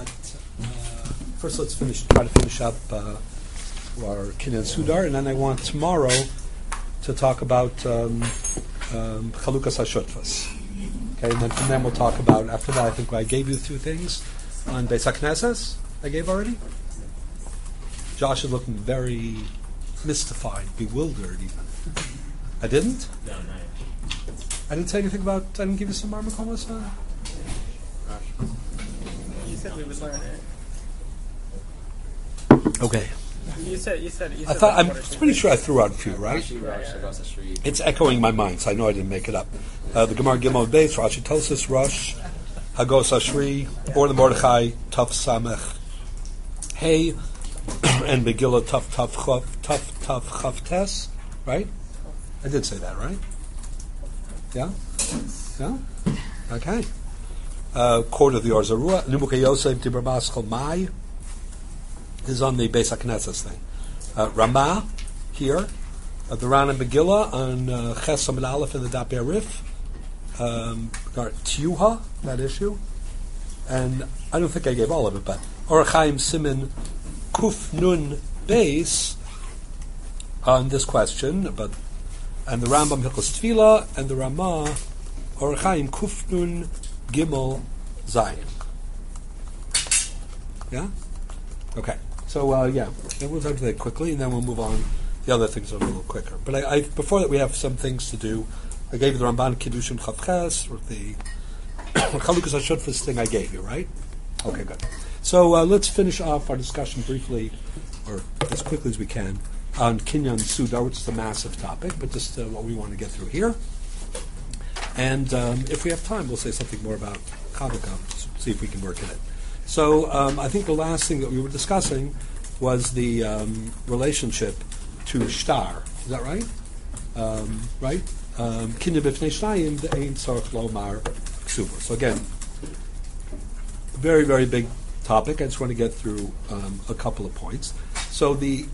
but first let's try to finish up our Kinyan Sudar, and then I want tomorrow to talk about Chalukas HaShutvas. Okay, and then from then we'll talk about, after that I think I gave you 2 things on Beis HaKnesses. I gave already? Josh is looking very mystified, bewildered even. I didn't? No, not yet. I didn't say anything about, I didn't give you some Marmakomas? You said we would learn it. Okay. You said. I'm pretty sure I threw out a few, right? It's echoing my mind, so I know I didn't make it up. The Gemara Gimel Beis, Rashi Tosis, Rosh, Hagos Ashri, or the Mordechai, Tuf Samech, Hey, and Megillah Tuf Chav Tes, right? I did say that, right? Yeah? Yeah? Okay. Court of the Orzarua, Nimukei Yosef Dibur Maschal Mai, is on the Beis HaKnesses thing. Ramah, here, the Ran and Megillah, on Ches Amid Aleph in the Dap Arif, Tiuha, that issue, and I don't think I gave all of it, but Orach Chaim Simin Kuf Nun Beis on this question, and the Rambam Hilchos Tefillah, and the Ramah Orach Chaim Kuf Nun Gimel Zayin. Yeah? Okay. So, we'll talk to that quickly, and then we'll move on. The other things are a little quicker. But I before that, we have some things to do. I gave you the Ramban Kiddushin Chavches, or the Chalukas HaShutvas thing I gave you, right? Okay, good. So let's finish off our discussion briefly, or as quickly as we can, on Kinyan Sudar, which is a massive topic, but just what we want to get through here. And if we have time, we'll say something more about Chavukah, see if we can work in it. So I think the last thing that we were discussing was the relationship to shtar. Is that right? Right? Kinyan b'fnei shnayim de'ein tzarich lomar ksuva. So again, very, very big topic. I just want to get through a couple of points. So the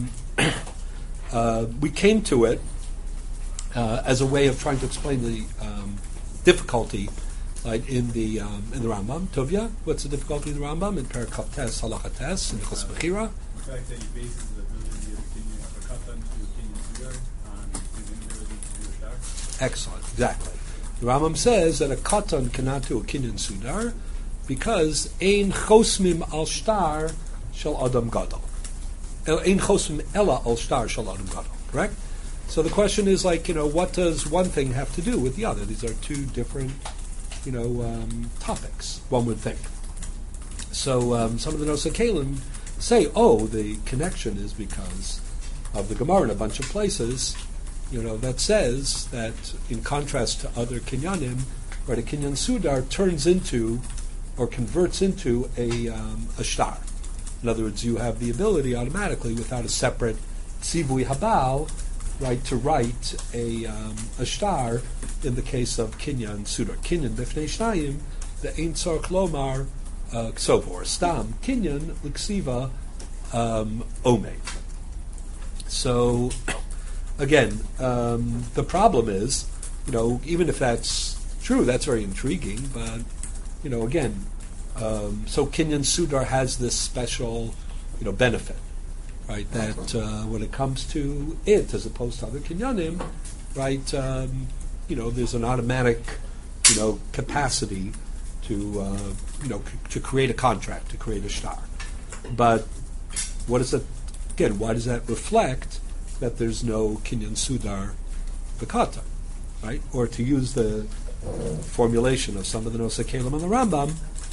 we came to it as a way of trying to explain the difficulty. Like in the Rambam, Tovia, what's the difficulty in the Rambam? In Perikop Tes, Halacha Tes, in Chos Bechira? The fact that he bases the ability of a katan to a Kinyan Sudar on his inability to do a shtar. Excellent, exactly. The Rambam says that a katan cannot do a Kinyan Sudar because ein chosmim al shtar shel adam gadol. Ein chosmim ela al shtar shel adam gadol. Correct? So the question is what does one thing have to do with the other? These are 2 different topics, one would think. So some of the Nosei Kalim say, the connection is because of the Gemara in a bunch of places, that says that in contrast to other kinyanim, where the Kinyan Sudar turns into or converts into a shtar. In other words, you have the ability automatically, without a separate tzivui habal, right, to write a shtar in the case of Kinyan Sudar. Kinyan b'fnei shnayim, the ein tzarich lomar ksovo, or stam Kinyan l'ksiva omeid. So, again, the problem is, even if that's true, that's very intriguing, but, again, so Kinyan Sudar has this special, benefit. Right, that when it comes to it, as opposed to other kinyanim, right, there's an automatic, capacity to, to create a contract, to create a shtar. But what is it? Again, why does that reflect that there's no Kinyan Sudar Bekata, right? Or to use the formulation of some of the Nosei Kalim and the Rambam,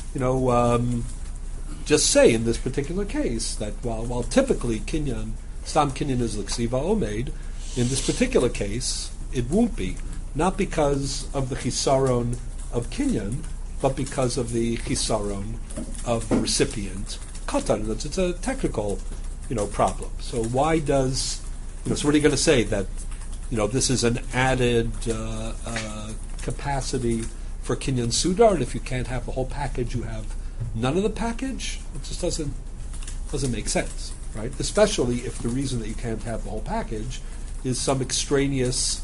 just say in this particular case that while typically Stam Kinyan is l'ksiva omeid, in this particular case it won't be, not because of the chisaron of Kinyan, but because of the chisaron of the recipient katan. It's a technical, problem. So why does, so what are you going to say that, this is an added capacity for Kinyan Sudar, and if you can't have the whole package, you have none of the package? It just doesn't make sense, right? Especially if the reason that you can't have the whole package is some extraneous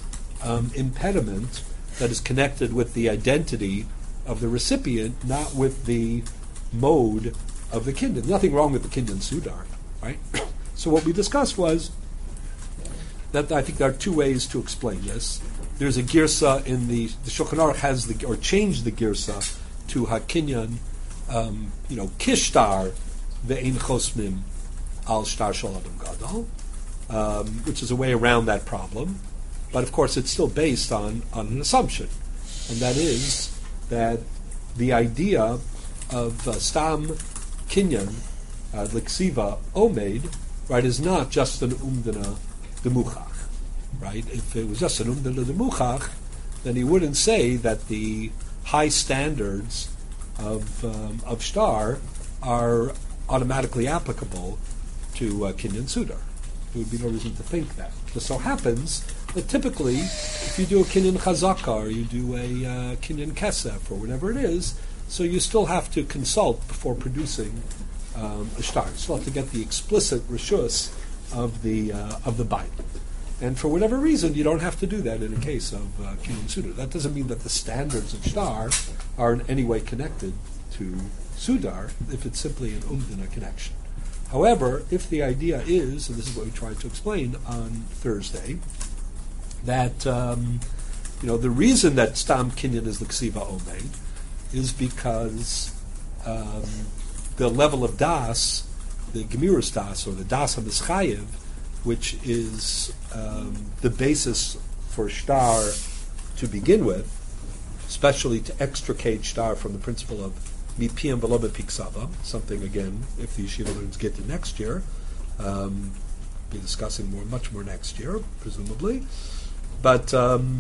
impediment that is connected with the identity of the recipient, not with the mode of the kinyan. Nothing wrong with the kinyan sudar, right? So what we discussed was that I think there are two ways to explain this. There's a girsa in the Shulchan Aruch has changed the girsa to hakinyan, kishtar ve'ein chosmim al shtar shel adam gadol, which is a way around that problem. But of course, it's still based on an assumption, and that is that the idea of stam kinyan liksiva omed, right, is not just an umdana demuchach, right? If it was just an umdana demuchach, then he wouldn't say that the high standards of shtar are automatically applicable to kinyan sudar. There would be no reason to think that. It just so happens that typically, if you do a kinyan chazaka or you do a kinyan kesef or whatever it is, so you still have to consult before producing a shtar. You still have to get the explicit rishus of the Bible. And for whatever reason, you don't have to do that in a case of kinyan sudar. That doesn't mean that the standards of shtar are in any way connected to sudar if it's simply an umdana connection. However, if the idea is, and this is what we tried to explain on Thursday, that the reason that stam kinyan is l'ksiva omed is because the level of das, the gemiras das or the das HaMischayev, which is the basis for shtar to begin with, especially to extricate shtar from the principle of mipiyam v'lo bepiksava, something again, if the yeshiva learns Gittin next year, be discussing much more next year, presumably. But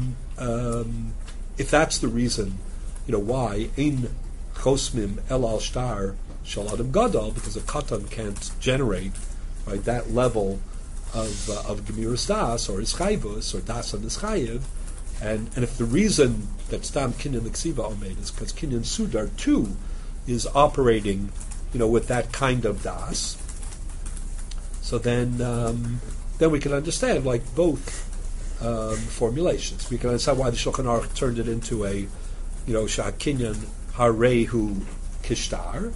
if that's the reason, why ein chosmim el al shtar shel adam gadol, because a katan can't generate right that level of gemiras das or ischayvus or das on ischayev, and if the reason that stam kinyan l'ksiva omed is because kinyan sudar too is operating, with that kind of das, so then we can understand both formulations. We can understand why the Shulchan Aruch turned it into a, sha'kinyan harehu kishtar,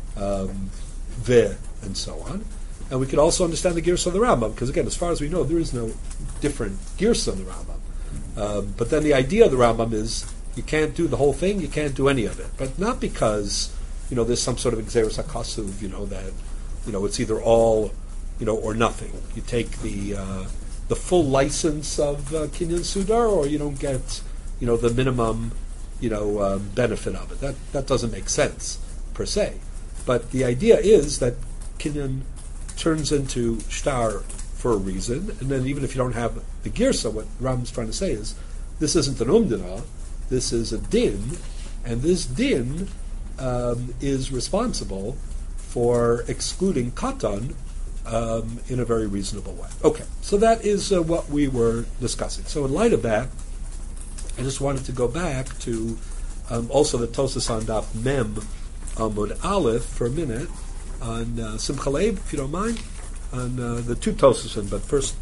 and so on. And we can also understand the girsa of the Rambam, because again, as far as we know, there is no different girsa in the Rambam. But then the idea of the Rambam is you can't do the whole thing, you can't do any of it. But not because, there's some sort of exeris hakasuv, that, it's either all, or nothing. You take the full license of kinyan sudar, or you don't get, the minimum, benefit of it. That doesn't make sense per se. But the idea is that kinyan turns into shtar for a reason, and then even if you don't have the girsa, what Rambam's trying to say is this isn't an umdana, this is a din, and this din is responsible for excluding katan in a very reasonable way. Okay, so that is what we were discussing. So in light of that, I just wanted to go back to also the Tosas on Daf Mem Amud Aleph for a minute on Simcha Leib, if you don't mind, on the two Tosas, but first,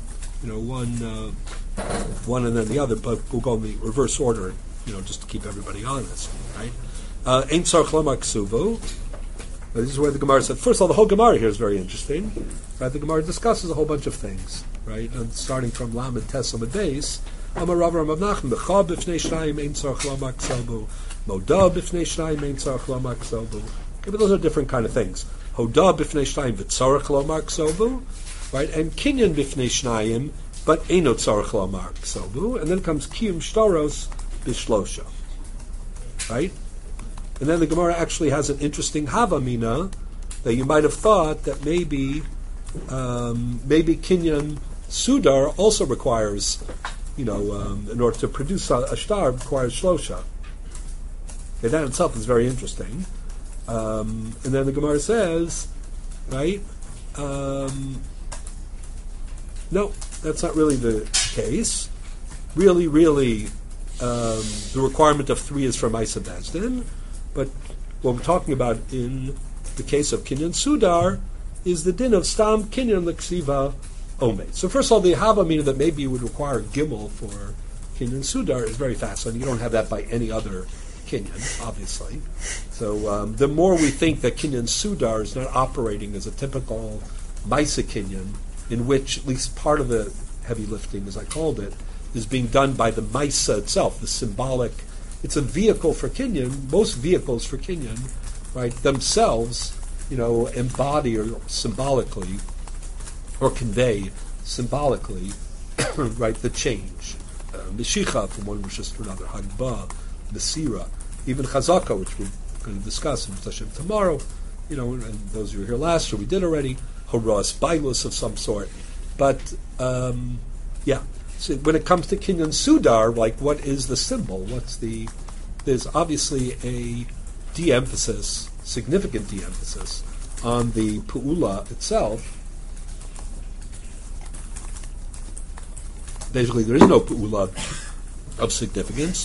one and then the other, but we'll go in the reverse order, just to keep everybody honest, right? Ein tzarich lomar ksuvo. This is where the Gemara said. First of all, the whole Gemara here is very interesting. Right? The Gemara discusses a whole bunch of things, right? And starting from Lamed Tes Amud Beis, Amar Rav Rav Nachman b'cha b'fnei shnayim ein tzarich lomar ksuvo, moda b'fnei shnayim ein tzarich lomar ksuvo. Okay, but those are different kind of things. Hoda b'fnei shnayim v'tzarich lomar ksuvo, right? And kinyan b'fnei shnayim, but eino tzarich lomar ksuvo. And then comes kiyum shtaros b'shlosha, right? And then the Gemara actually has an interesting havamina that you might have thought that maybe kinyan sudar also requires, in order to produce a shtar, requires shlosha. Okay, that itself is very interesting. And then the Gemara says, right? No, that's not really the case. Really, the requirement of 3 is for Maisa Bezdin. But what we're talking about in the case of kinyan sudar is the din of stam kinyan l'ksiva omed. So first of all, the havamina that maybe you would require gimel for kinyan sudar is very fascinating. You don't have that by any other Kinyan, obviously. So the more we think that Kinyan Sudar is not operating as a typical Maisa Kinyan, in which at least part of the heavy lifting, as I called it, is being done by the Maisa itself, the symbolic. It's a vehicle for Kinyan. Most vehicles for Kinyan, right, themselves, embody or symbolically, or convey symbolically, right, the change. Meshicha from one rishus to another, Hagba, Mesira, even Chazaka, which we're going to discuss in Hashem tomorrow, and those who were here last year, we did already, Horas, Bailus of some sort. But, so when it comes to Kinyan Sudar, like, what is the symbol? There's obviously a de-emphasis, significant de-emphasis, on the Pu'ula itself. Basically, there is no Pu'ula of significance.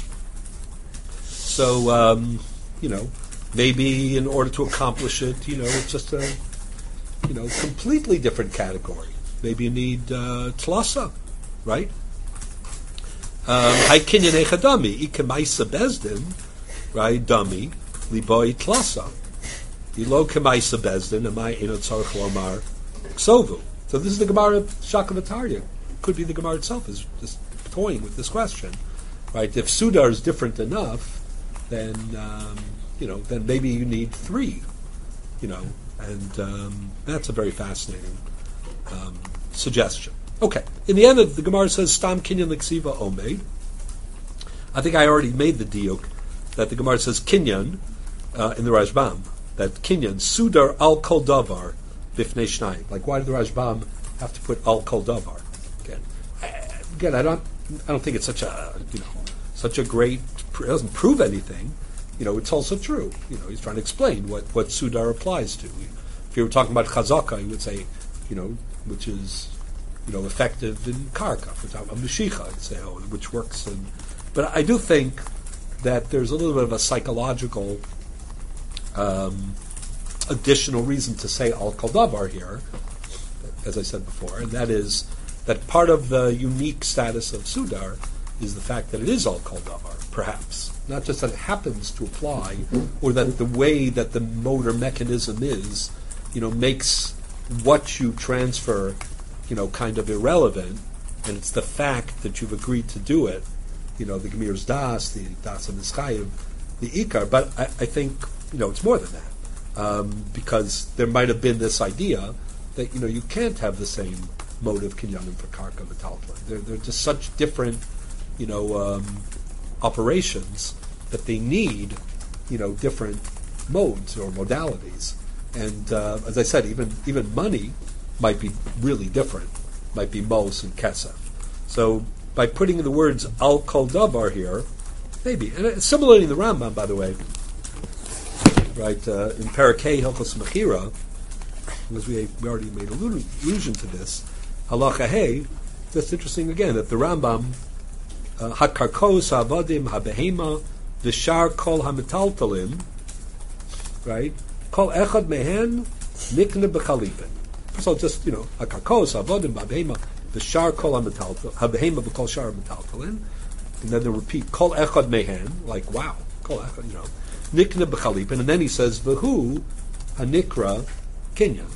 So, maybe in order to accomplish it, it's just a, completely different category. Maybe you need Tlasa, right? Hay kinyan echadami, ikemaisa bezdin, right? Dami, liboy Tlasa. Ilo kemaisa bezdin, amai eno tzarech lomar ksovu. So this is the Gemara Shakavatariya. Could be the Gemara itself is just toying with this question, right? If Sudar is different enough, then then maybe you need three, and that's a very fascinating suggestion. Okay, in the end, the Gemara says Stam Kinyan Liksiva Omeid. I think I already made the diuk that the Gemara says Kinyan in the Rashbam, that Kinyan Sudar al Kol Davar Bifnei Shnayim. Like, why did the Rashbam have to put al Kol Davar? Again, I don't think it's such a great. It doesn't prove anything. It's also true. He's trying to explain what Sudar applies to. If you were talking about Chazaka, you would say, which is, effective in Karka. For example, Meshicha, you'd say, which works. But I do think that there's a little bit of a psychological additional reason to say Al Kol Davar here, as I said before, and that is that part of the unique status of Sudar is the fact that it is Al Kol Davar, perhaps. Not just that it happens to apply, or that the way that the motor mechanism is, makes what you transfer, kind of irrelevant, and it's the fact that you've agreed to do it, the Gemir's Das, the Das of Nischayev, the Ikar, but I think, it's more than that, because there might have been this idea that, you can't have the same mode of Kinyanim for Karka Metaltla. They're just such different, operations that they need, different modes or modalities. And as I said, even money might be really different, might be Mos and Kesef. So by putting the words Al Kol Davar here, maybe, and similarly in the Rambam, by the way, right, in Parakeh Hilchos Mechira, because we already made allusion to this, Halacha Hey, that's interesting again, that the Rambam, Hakarkos, Havadim, Habehema, Vishar Kol Hamitaltalim, right? Kol Echad Mehen, Nikne Bechalipin. So just, Hakarkos, Havadim, Habehema, Vishar Kol Hamitaltalim, Habehema B'Kol Shar Hamitaltalim, and then they repeat Kol Echad Mehen, like, wow, Kol Echad, Nikne Bechalipin, and then he says, V'hu Hanikra Kinyan.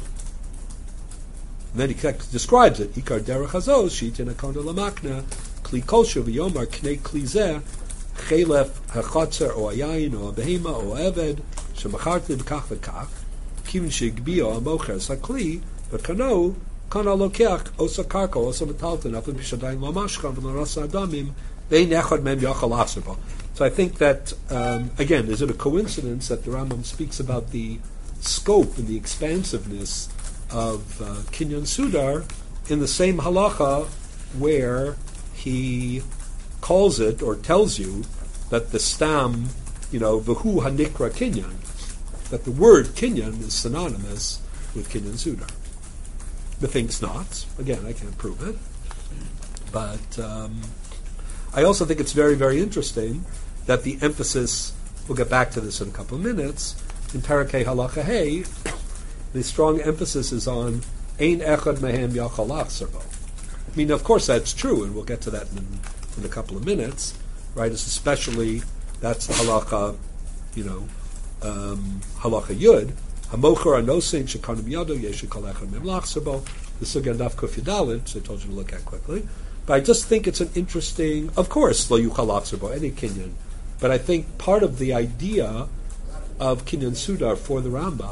And then he describes it. Ikar derech hazos shitin akonda lamakna kli kolshu v'yomar knei kli zeh chelef hachatzer o ayayin o abehema o eved shemacharti b'kach v'kach kivin shigbio amocher sakli v'kano kana lokeach osa karka osa metalton after b'shadayin lamashkan v'larasa adamim ve'in echad mem yachal asarbo. So I think that again, is it a coincidence that the Rambam speaks about the scope and the expansiveness of Kinyan Sudar in the same halacha where he calls it or tells you that the stam, v'hu hanikra Kinyan, that the word Kinyan is synonymous with Kinyan Sudar. Methinks not. Again, I can't prove it. But I also think it's very, very interesting that the emphasis, we'll get back to this in a couple of minutes, in Parakeh Halacha Hey, the strong emphasis is on Ein Echad Mehem Yachal Achzerbo. I mean, of course, that's true, and we'll get to that in a couple of minutes, right? It's especially That's the halacha, halacha yud. Hamocher anosin shekanim yado yeshikol echad memlach sabo. This is again daf kuf yudalit, so I told you to look at quickly. But I just think it's an interesting, of course, lo yuchal achzerbo, any kinyan. But I think part of the idea of kinyan sudar for the Rambam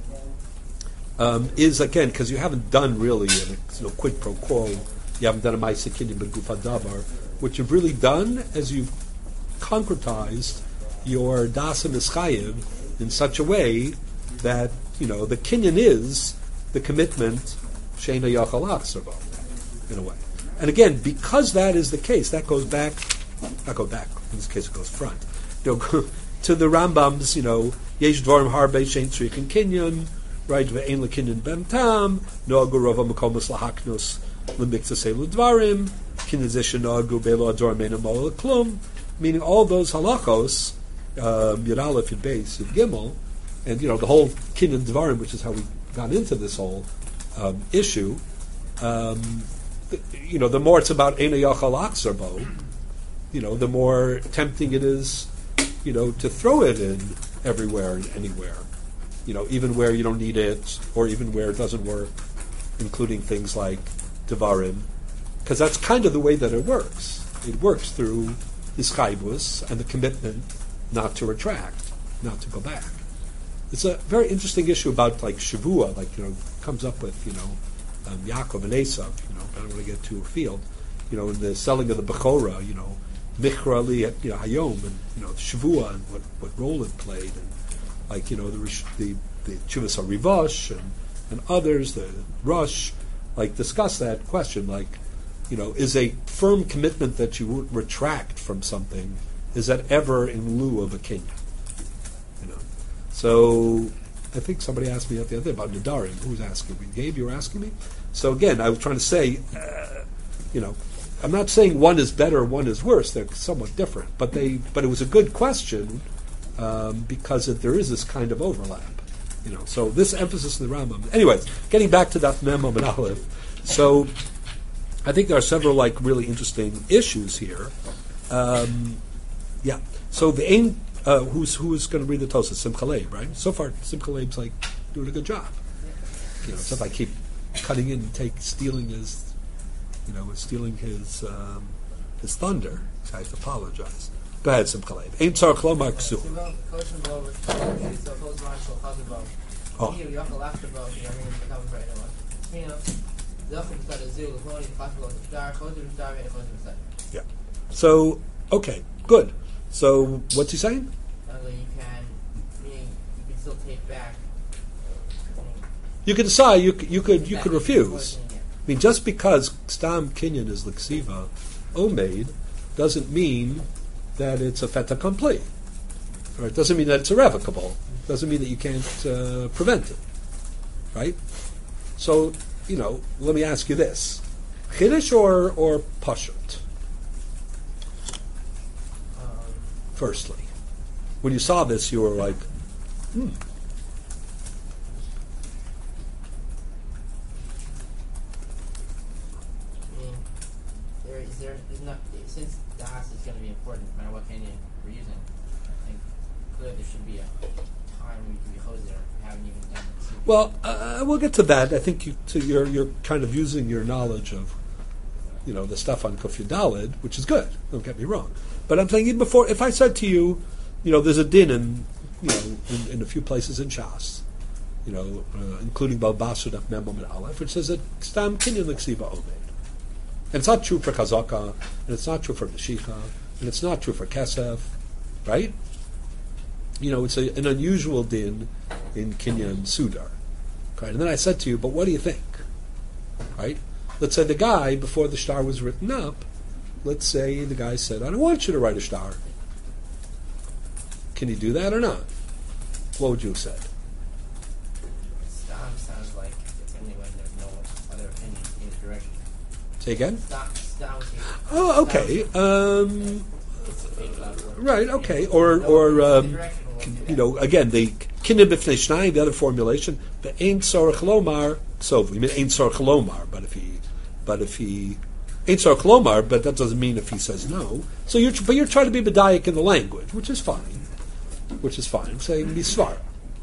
is, again, because you haven't done really a quid pro quo, you haven't done a ma'aseh kinyan b'guf hadavar. What you've really done is you've concretized your dasim ischayev in such a way that, the kinyan is the commitment she'ena yachal achzerbo, in a way. And again, because that is the case, that goes back, not go back, in this case it goes front, to the Rambam's, yesh dvarim harbe shein tzrikin kinyan, right, ve'ein lekinyan ben tam, noagu rova makomus lahaknos lemiktasei ludvarim, kinyan zisha noagu be'lo ador mena mola klum, meaning all those halachos, Yud Aleph, Yud Beis, Yud Gimel, and, the whole kinyan dvarim, which is how we got into this whole issue, the more it's about Eina Yachal Achzerbo, the more tempting it is, to throw it in everywhere and anywhere, even where you don't need it, or even where it doesn't work, including things like Devarim, because that's kind of the way that it works. It works through Ischaibus and the commitment not to retract, not to go back. It's a very interesting issue about, like, Shavua, comes up with, Yaakov and Esav, I don't want to get too afield, in the selling of the Bechorah, Michra li, Hayom, and, Shavua, and what role it played, and, the Chuvas HaRivosh, and others, the Rush, discuss that question, is a firm commitment that you would retract from something, is that ever in lieu of a kinyan? So, I think somebody asked me the other day about Nadarim. Who was asking me? Gabe, you were asking me? So again, I was trying to say, I'm not saying one is better, one is worse. They're somewhat different. But it was a good question because there is this kind of overlap. So this emphasis in the Rambam. Anyways, getting back to Daf Mem and Aleph. So I think there are several really interesting issues here. So the aim. Who's going to read the Tosas? Simcha Leib, right? So far, Simcha Leib's doing a good job. Except I keep cutting in and stealing his thunder. So I have to apologize. Go ahead, Simcha Leib. Ein tzar klomar ksu. Yeah. So, okay, good. So, what's he saying? You can still take back. You can decide. You could refuse. I mean, just because Stam Kinyan is Liksiva Omeid doesn't mean that it's a fait accompli. Right? Doesn't mean that it's irrevocable. Doesn't mean that you can't prevent it. Right? So, let me ask you this: Chiddush or Pashut? Firstly, when you saw this, you were like, Since the house is going to be important, no matter what canyon we're using, I think clearly there should be a time where you can be choser. We haven't even done it. Well, we'll get to that. I think you're kind of using your knowledge of, the stuff on Kuf Yudalid, which is good. Don't get me wrong. But I'm saying even before, if I said to you, there's a din in a few places in Shas, including Balbasud of Mem and Aleph, which says that Stam Kinyan Liksiva Omeid. And it's not true for Chazaka, and it's not true for Meshicha, and it's not true for Kesef, right? It's an unusual din in Kinyan Sudar. Right? And then I said to you, but what do you think? Right? Let's say the guy, before the shtar was written up, let's say the guy said, I don't want you to write a shtar. Can you do that or not? What would you have said? Stam sounds like it's only when there's no other opinion in the direction. Say again? Stam. Oh, okay. Right, okay. Or again, the kinyan b'fnei shnayim, the other formulation, the ein tzorach lomar ksovu. You mean ein tzorach lomar, but if he Ain't Sar Klomar, but that doesn't mean if he says no. So you're trying to be medayik in the language, which is fine. I'm saying misvara.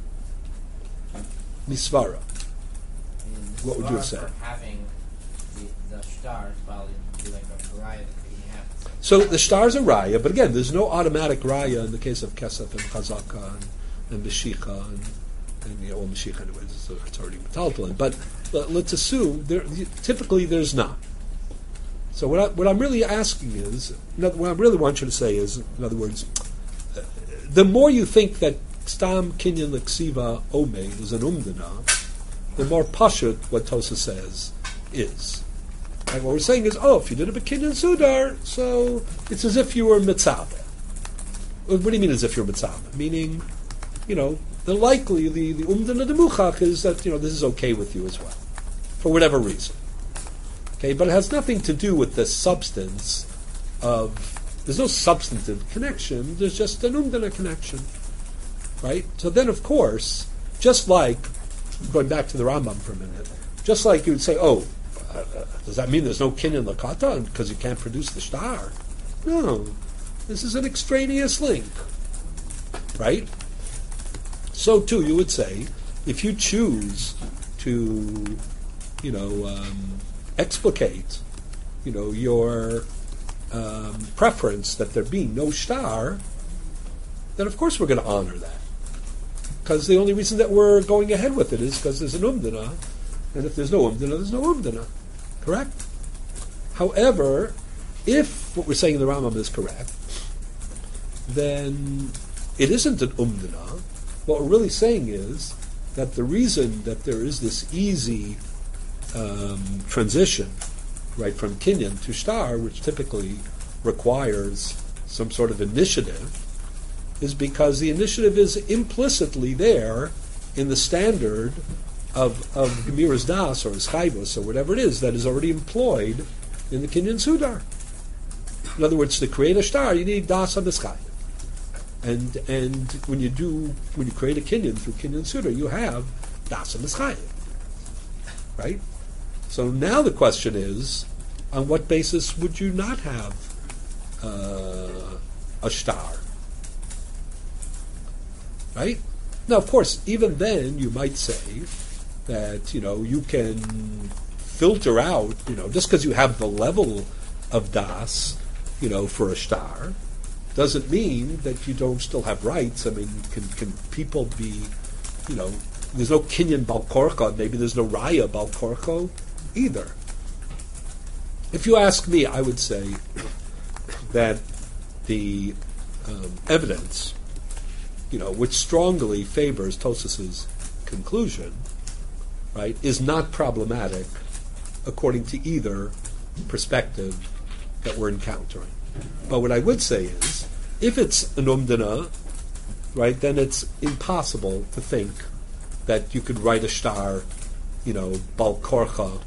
Misvara. What would you have said? For having the stars, probably be like a raya that you have. So the stars are raya, but again, there's no automatic raya in the case of kesef and chazaka and meshicha and meshicha anyways, it's already metaltalin. But let's assume typically there's not. So what I'm really asking is, what I really want you to say is, in other words, the more you think that stam kinyan leksiva omeid is an umdana, the more pashut what Tosa says is. Like what we're saying is, if you did a bekinyan sudar, so it's as if you were mitzvah. What do you mean as if you're mitzvah? Meaning, the likely, the umdana de muchach is that, this is okay with you as well, for whatever reason. Okay, but it has nothing to do with the substance there's no substantive connection, there's just an umdana connection. Right? So then, of course, just like, going back to the Rambam for a minute, just like you would say, does that mean there's no kinyan lakata because you can't produce the star? No. This is an extraneous link. Right? So, too, you would say, if you choose to, explicate, your preference that there be no star, then of course we're going to honor that. Because the only reason that we're going ahead with it is because there's an umdana, and if there's no umdana, there's no umdana. Correct? However, if what we're saying in the Rambam is correct, then it isn't an umdana. What we're really saying is that the reason that there is this easy transition, right, from kinyan to star, which typically requires some sort of initiative, is because the initiative is implicitly there in the standard of Gemiras Das or Eschayvus or whatever it is that is already employed in the Kinyan Sudar. In other words, to create a star, you need Das and Eschayv. And when you create a Kinyan through Kinyan Sudar, you have Das and Eschayv. Right? So now the question is, on what basis would you not have a star? Right? Now, of course, even then you might say that, you can filter out, just because you have the level of das, for a star, doesn't mean that you don't still have rights. I mean, can people be, there's no kinyan balkorcha, maybe there's no raya balkorcha either. If you ask me, I would say that the evidence, which strongly favors Tosas's conclusion, right, is not problematic according to either perspective that we're encountering. But what I would say is, if it's an umdana, right, then it's impossible to think that you could write a star, balkorcho,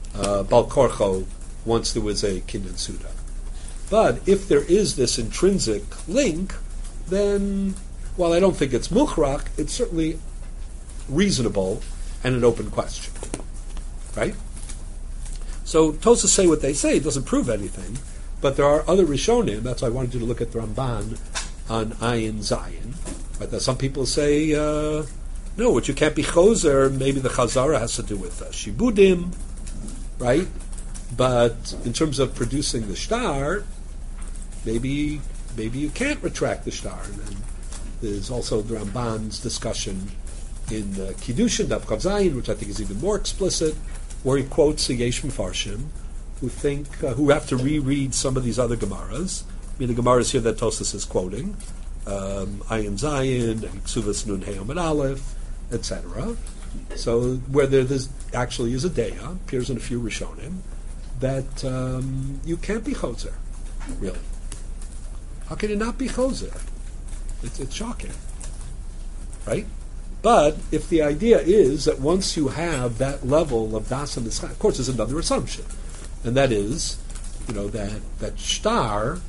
once there was a kinyan suda. But if there is this intrinsic link, then, while I don't think it's muchrak, it's certainly reasonable and an open question. Right? So Tosas say what they say, it doesn't prove anything, but there are other Rishonim, that's why I wanted you to look at the Ramban on Ayin Zayin. But some people say, no, what you can't be choser, maybe the chazara has to do with shibudim, right? But in terms of producing the star, maybe you can't retract the star. And then there's also the Ramban's discussion in Kiddushin, Daf Chav Zayin, which I think is even more explicit, where he quotes the Yesh Mefarshim, who have to reread some of these other Gemaras. I mean, the Gemaras here that Tosas is quoting, Ayin Zayin, Ksuvas Nun Hey Amud Aleph, etc. So where there actually is a deya, appears in a few Rishonim, that you can't be choser, really. How can you not be choser? It's shocking, right? But if the idea is that once you have that level of das and mischai, of course, there's another assumption, and that is, that shtar,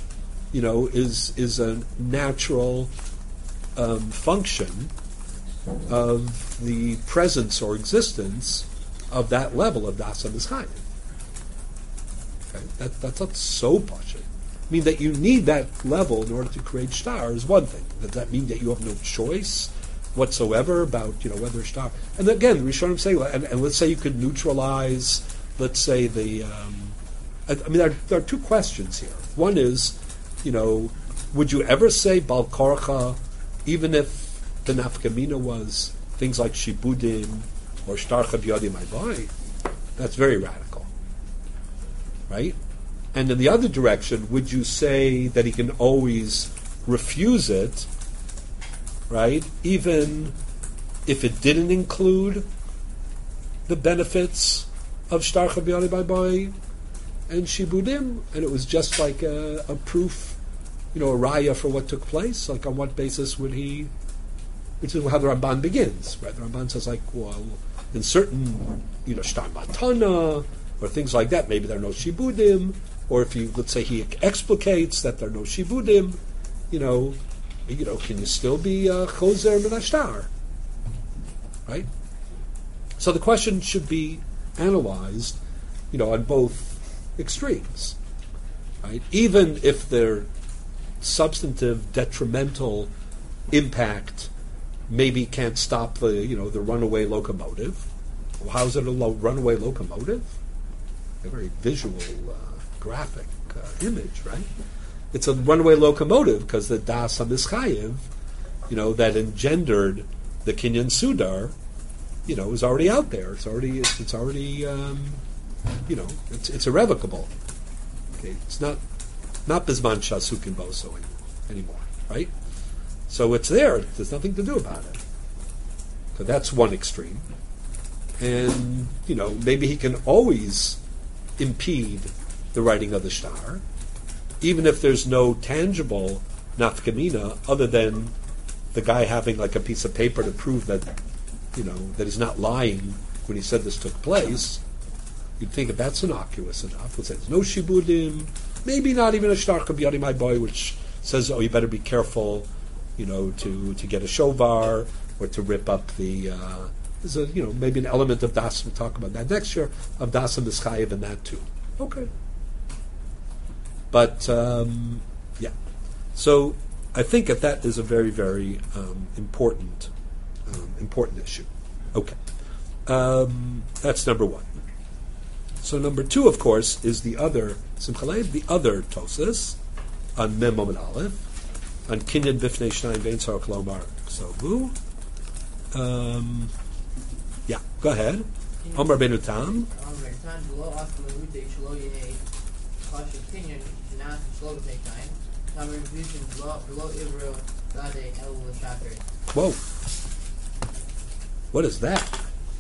is a natural function of the presence or existence of that level of das and mischai. Okay? That's not so pashut. I mean, that you need that level in order to create shtar is one thing. Does that mean that you have no choice whatsoever about whether shtar? And again, Rishonim say, and let's say you could neutralize, let's say the. There are two questions here. One is, would you ever say bal korcha, even if the nafkamina was things like shibudim or shtar chav my boy? That's very radical, right? And in the other direction, would you say that he can always refuse it, right? Even if it didn't include the benefits of shtar chav my boy and shibudim, and it was just like a proof, a raya for what took place. Like, on what basis would he? Which is how the Ramban begins, right? The Ramban says, like, well, in certain, shtar matana or things like that, maybe there are no shibudim. Or if let's say he explicates that there are no shibudim, can you still be choser minashtar, right? So the question should be analyzed, on both extremes, right? Even if their substantive detrimental impact maybe can't stop the runaway locomotive. Well, how is it a runaway locomotive? A very visual, graphic image, right? It's a runaway locomotive because the das hamischayev, that engendered the kinyan sudar, is already out there. It's already, it's irrevocable. Okay, it's not bisman shasukin boso anymore, right? So it's there. There's nothing to do about it. So that's one extreme, and maybe he can always impede the writing of the shtar, even if there's no tangible nafkamina other than the guy having like a piece of paper to prove that that he's not lying when he said this took place. You'd think if that's innocuous enough, we'll say there's no shibudim, maybe not even a shtar kabiyadi my boy, which says, you better be careful, to get a shovar or to rip up the. There's maybe an element of das. We'll talk about that next year of das and mischayev and that too. Okay. But yeah, so I think that is a very, very important issue. Okay, that's number one. So number two, of course, is the other Simcha Lev, the other Tosas on Mem Amud Aleph on Kinyan Bifnei Shnayim Vein Tzarach Lomar Ksovu. Yeah, go ahead. Omar Benu Tam. Whoa. What is that?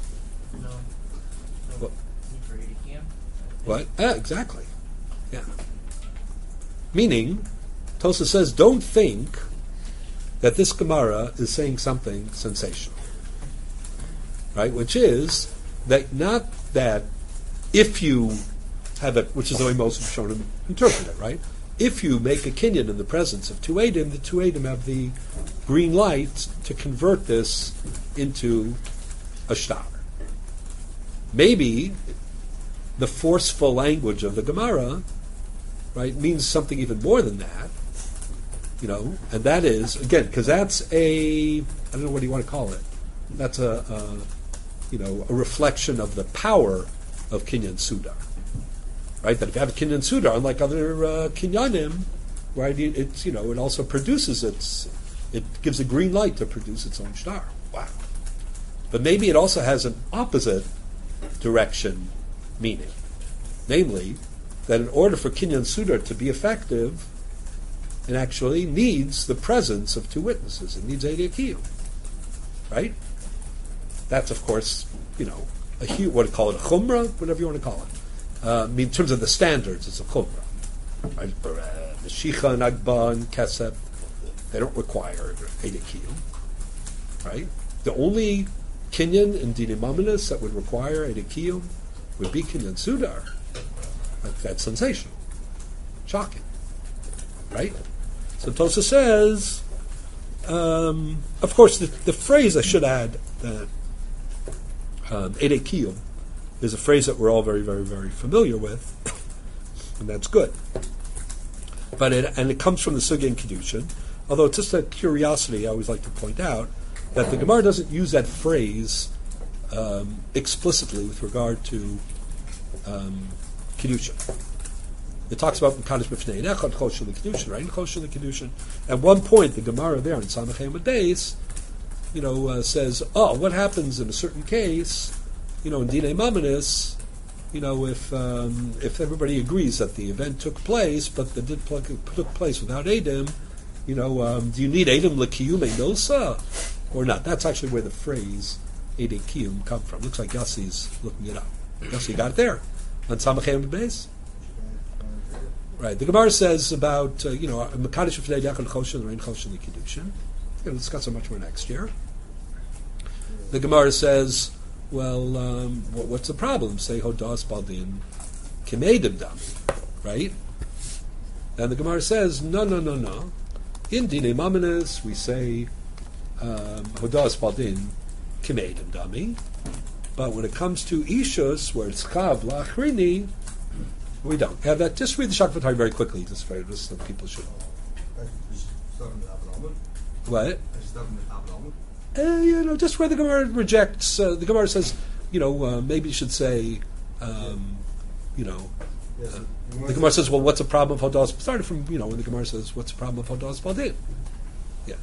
What? Exactly. Yeah. Meaning, Tosa says, don't think that this Gemara is saying something sensational. Right? Which is that not that if you have it, which is the way most have shown him interpret it, right? If you make a kinyan in the presence of two Eidim, the two Eidim have the green light to convert this into a shtar. Maybe the forceful language of the Gemara, right, means something even more than that, and that is, again, because that's I don't know what do you want to call it, that's a reflection of the power of Kinyan Sudar. Right? That if you have a Kinyan Sudar, unlike other Kinyanim, right, it also produces it gives a green light to produce its own shtar. Wow. But maybe it also has an opposite direction meaning. Namely, that in order for Kinyan Sudar to be effective, it actually needs the presence of two witnesses. It needs Eidei Kiyum. Right? That's, of course, what do you call it, a chumrah, whatever you want to call it. In terms of the standards, it's a chumrah. Right? Meshicha and Agba and Kesef, they don't require Eidei Kiyum. Right? The only Kinyan in Dinei Mamonos that would require Eidei Kiyum would be Kinyan Sudar. That's sensational. Shocking. Right? So Tosa says, of course, the phrase I should add, that Eidei Kiyum, is a phrase that we're all very, very, very familiar with. and that's good. But it comes from the Sugya and Kiddushin. Although it's just a curiosity, I always like to point out that the Gemara doesn't use that phrase explicitly with regard to Kiddushin. It talks about Mekadosh B'fnei Echad Choshen L'Kiddushin, right? Choshen L'Kiddushin. At one point, the Gemara there in Samachay Amadeus, says, what happens in a certain case, in Dinei Mamanis, if everybody agrees that the event took place, but that took place without Edom, do you need Edom L'Kiyume Milsa or not? That's actually where the phrase Edom Kiyum come from. Looks like Yossi's looking it up. Yossi got it there on Samachay Amadeus. Right. The Gemara says about Mekadosh B'fnei Echad Choshen L'Rein Choshen L'Kiddushin. We'll discuss it much more next year. The Gemara says, what's the problem? Say Hodas Baldin Kimedim Dami, right? And the Gemara says, no. In Dinei Mamanis, we say Hodas Baldin Kimedim Dami, but when it comes to Ishus, where it's Chav Lachrini, we don't have that. Just read the Shakvatari very quickly, just so people should. What? Just where the Gemara rejects. The Gemara says, maybe you should say, the Gemara says, what's the problem of Hodas? Started from, when the Gemara says, what's the problem of Hodas Baldin? Yeah.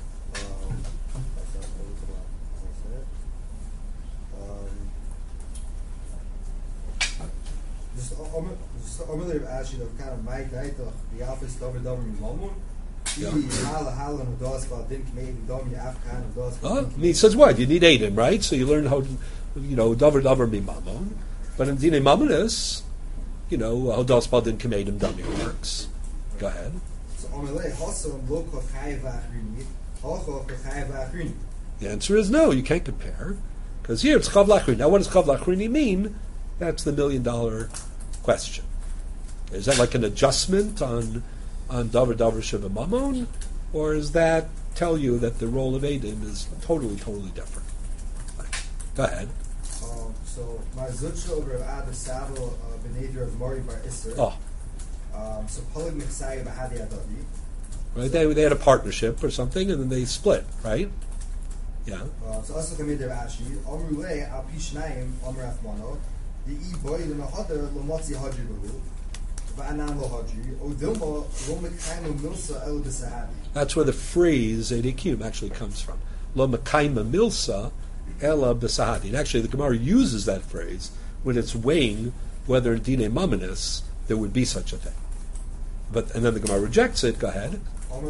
Onmiddellijk als je dat kan mij kijkt, die af is dat we dan met mammon. Halen of das Baldin maybe dom you afkan of das. He says what? You need Edom, right? So you learn how davar mi mammon. But in Dinei Mamanis, how das Baldin Kimedim Dami works. Go ahead. So onmiddellijk hassel look of chayvachrini, halch of chayvachrini. The answer is no. You can't compare because here it's chav lachrini. Now, what does chav lachrini mean? That's the $1 million question. Is that like an adjustment on davar sheva mammon, or does that tell you that the role of Edom is totally different? Go ahead. So my zutsha over Ad Saddle Beneder of Mori Bar Isser. So Polig Mechsai Bahadi Adadi. Right, they had a partnership or something, and then they split, right? Yeah. So also Kameder Ashi Amrule Al Pishnaim Amr Afmano. The E boy the Mahadar Lomotzi Haji Bahu. That's where the phrase Edikim actually comes from. Lo mekaima milsa ela b'sahadi. And actually, the Gemara uses that phrase when it's weighing whether in Dinei Mamanis there would be such a thing. And then the Gemara rejects it. Go ahead.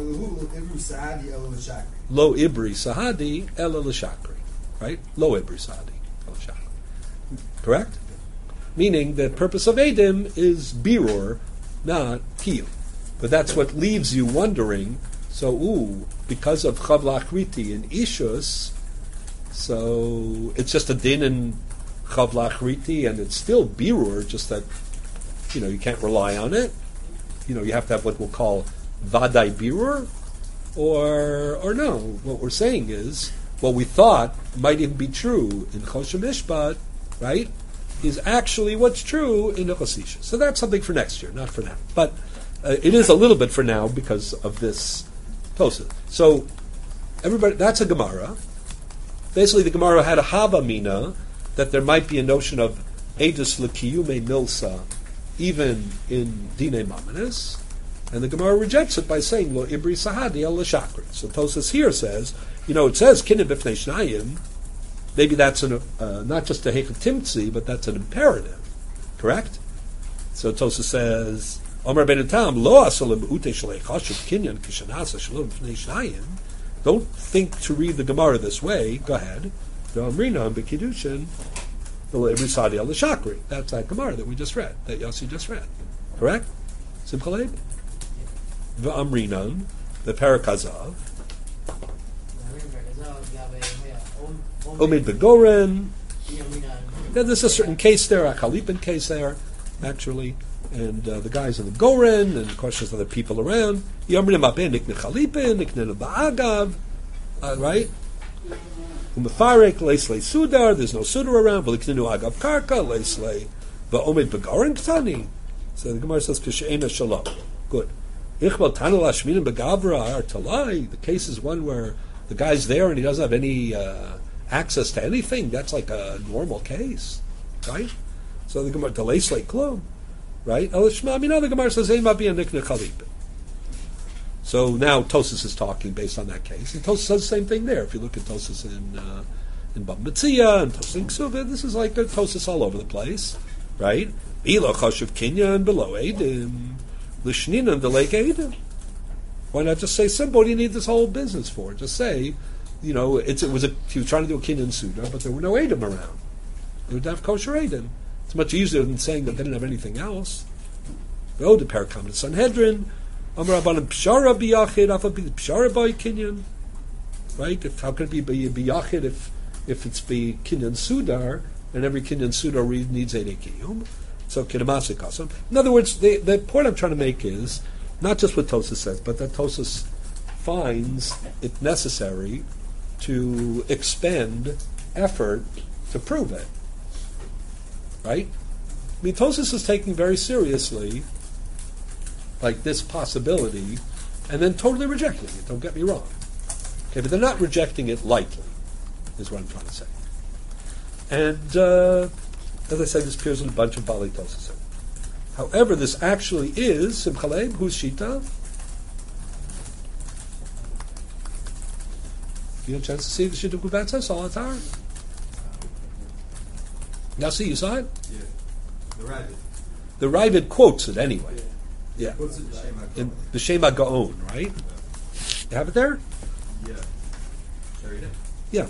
Lo ibri sahadi ela l'shakri. Right? Lo ibri sahadi ela l'shakri. Correct? Meaning the purpose of Edom is birur, not kiyum. But that's what leaves you wondering, because of chav lachriti and ishus, so it's just a din in chav lachriti and it's still birur, just that, you can't rely on it. You have to have what we'll call vadai birur, or no. What we're saying is, what we thought might even be true in Choshen Mishpat, right? Is actually what's true in the Chosisha. So that's something for next year, not for now. But it is a little bit for now because of this Tosafos. So everybody, that's a Gemara. Basically, the Gemara had a Havamina that there might be a notion of Edus L'Kiyume Milsa even in Dinei Mamanis, and the Gemara rejects it by saying Lo Ibri Sahadi El L'Shakri. So Tosafos here says, it says Kineh B'fnei Shnayim. Maybe that's not just a hechatimtzi, but that's an imperative, correct? So Tosafos says, "Omer ben Tam lo asalim ute shalei chashuv kinyan kishanasa shalom b'fnei shnayim." Don't think to read the Gemara this way. Go ahead. V'amrina b'kiddushin v'le'ibrisadi al l'shakri. That's that Gemara that we just read, that Yossi just read, correct? Simcha leib. V'amrinan the Parakazav. Omid Begoren. There's a certain case there, a Chalipin case there, actually, and the guys in the Goren, and questions of the people around. Yomrim Abin Nikne Chalipin, Nikne Ba'agav, right? Umefarek Leislei Sudar. There's no Sudar around. V'Liknenu Agav Karka Leislei V'Omid Begoren Ktani. So the Gemara says, Kishe'ena shalom. Good. Ichbal tanal hashminim begavra ar talai. The case is one where the guy's there and he doesn't have any access to anything. That's like a normal case, right? So the Gemara, delay slate klum, right? The Gemara says, Ema bi anikna chalipin. So now Tosas is talking based on that case. And Tosas says the same thing there. If you look at Tosas in Bava Metzia and Tosas in Ksubah, this is like a Tosas all over the place, right? Below Chashuv Kinyan, below Eidim, Lishninan, the lake Eidim. Why not just say simple? What do you need this whole business for? Just say, he was trying to do a Kinyan Suda, but there were no Eidim around. They would have kosher Eidim. It's much easier than saying that they didn't have anything else. Oh, the Parakam in Sanhedrin. Amar Rabbanan Pshara biyachid, afa Pshara by Kinyan, right? How can it be biyachid if it's be Kinyan Sudar and every Kinyan Sudar needs a kiyum? So kinamasi kasam. In other words, the point I'm trying to make is not just what Tosas says, but that Tosas finds it necessary to expend effort to prove it, right? I mean, Tosas is taking very seriously like this possibility, and then totally rejecting it. Don't get me wrong. Okay, but they're not rejecting it lightly, is what I'm trying to say. And as I said, this appears in a bunch of Bali Tosas. However, this actually is Simcha Leib, whose Shita. You had a chance to see the Shita of Kubatza, Salatar? Yassi, you saw it? Yeah. The rabbit. The Ravid quotes it anyway. Yeah. What's it? In the Shema Gaon, right? You have it there? Yeah. Should I read it? Yeah.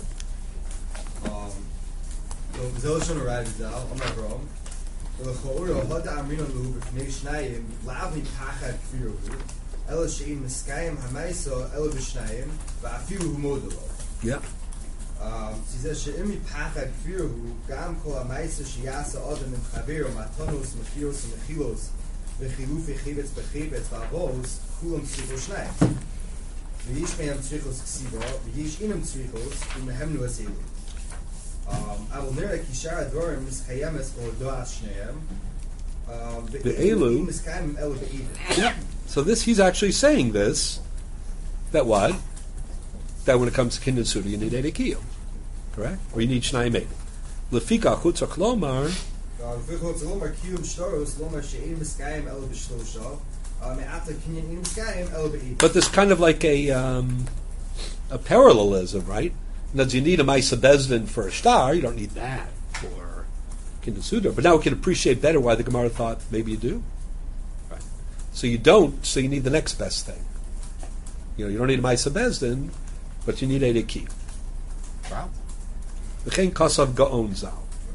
So Zelshon arrived Zal, I'm not wrong. The Chorah had the Amrina Lu b'fnei Shnayim la'avni pachad kfiru ela she'in miskayim ha'maisa ela b'shnayim va'afiru modelo. Yeah. She says she'im pachad kfiru gam kol ha'maisa she'yasa adam im chaveru matanos mechios mechilos v'chilufi chibetz b'chibetz v'avos kulam tzricho shnayim. V'yish me'em tzrichos ksiva v'yish inam tzrichos u'mehemnu aselu. אבל נראה כי שאר הדברים מסקיימת בהודעה שניהם ואילו מסקיים אלו בעיד. So this, he's actually saying this, that what? That when it comes to Kinyan Suda, you need Eidei Kiyum, correct? Or you need Shnayim Eidim. Lefika chutz klomar. Lefika chutz klomar kiyum shtoros lomar she'in mesկיים אלו בשלושה me'ata kinyan in mesקיים אלו בעיד. But there's kind of like a parallelism, right? Because you need a Maisa Bezdin for a star, you don't need that for Kinyan Suda. But now we can appreciate better why the Gemara thought maybe you do. Right. So you don't, so you need the next best thing. You don't need a Maisa Bezdin, but you need Eidei Kiyum. Wow. V'chein kasav Gaon Zal.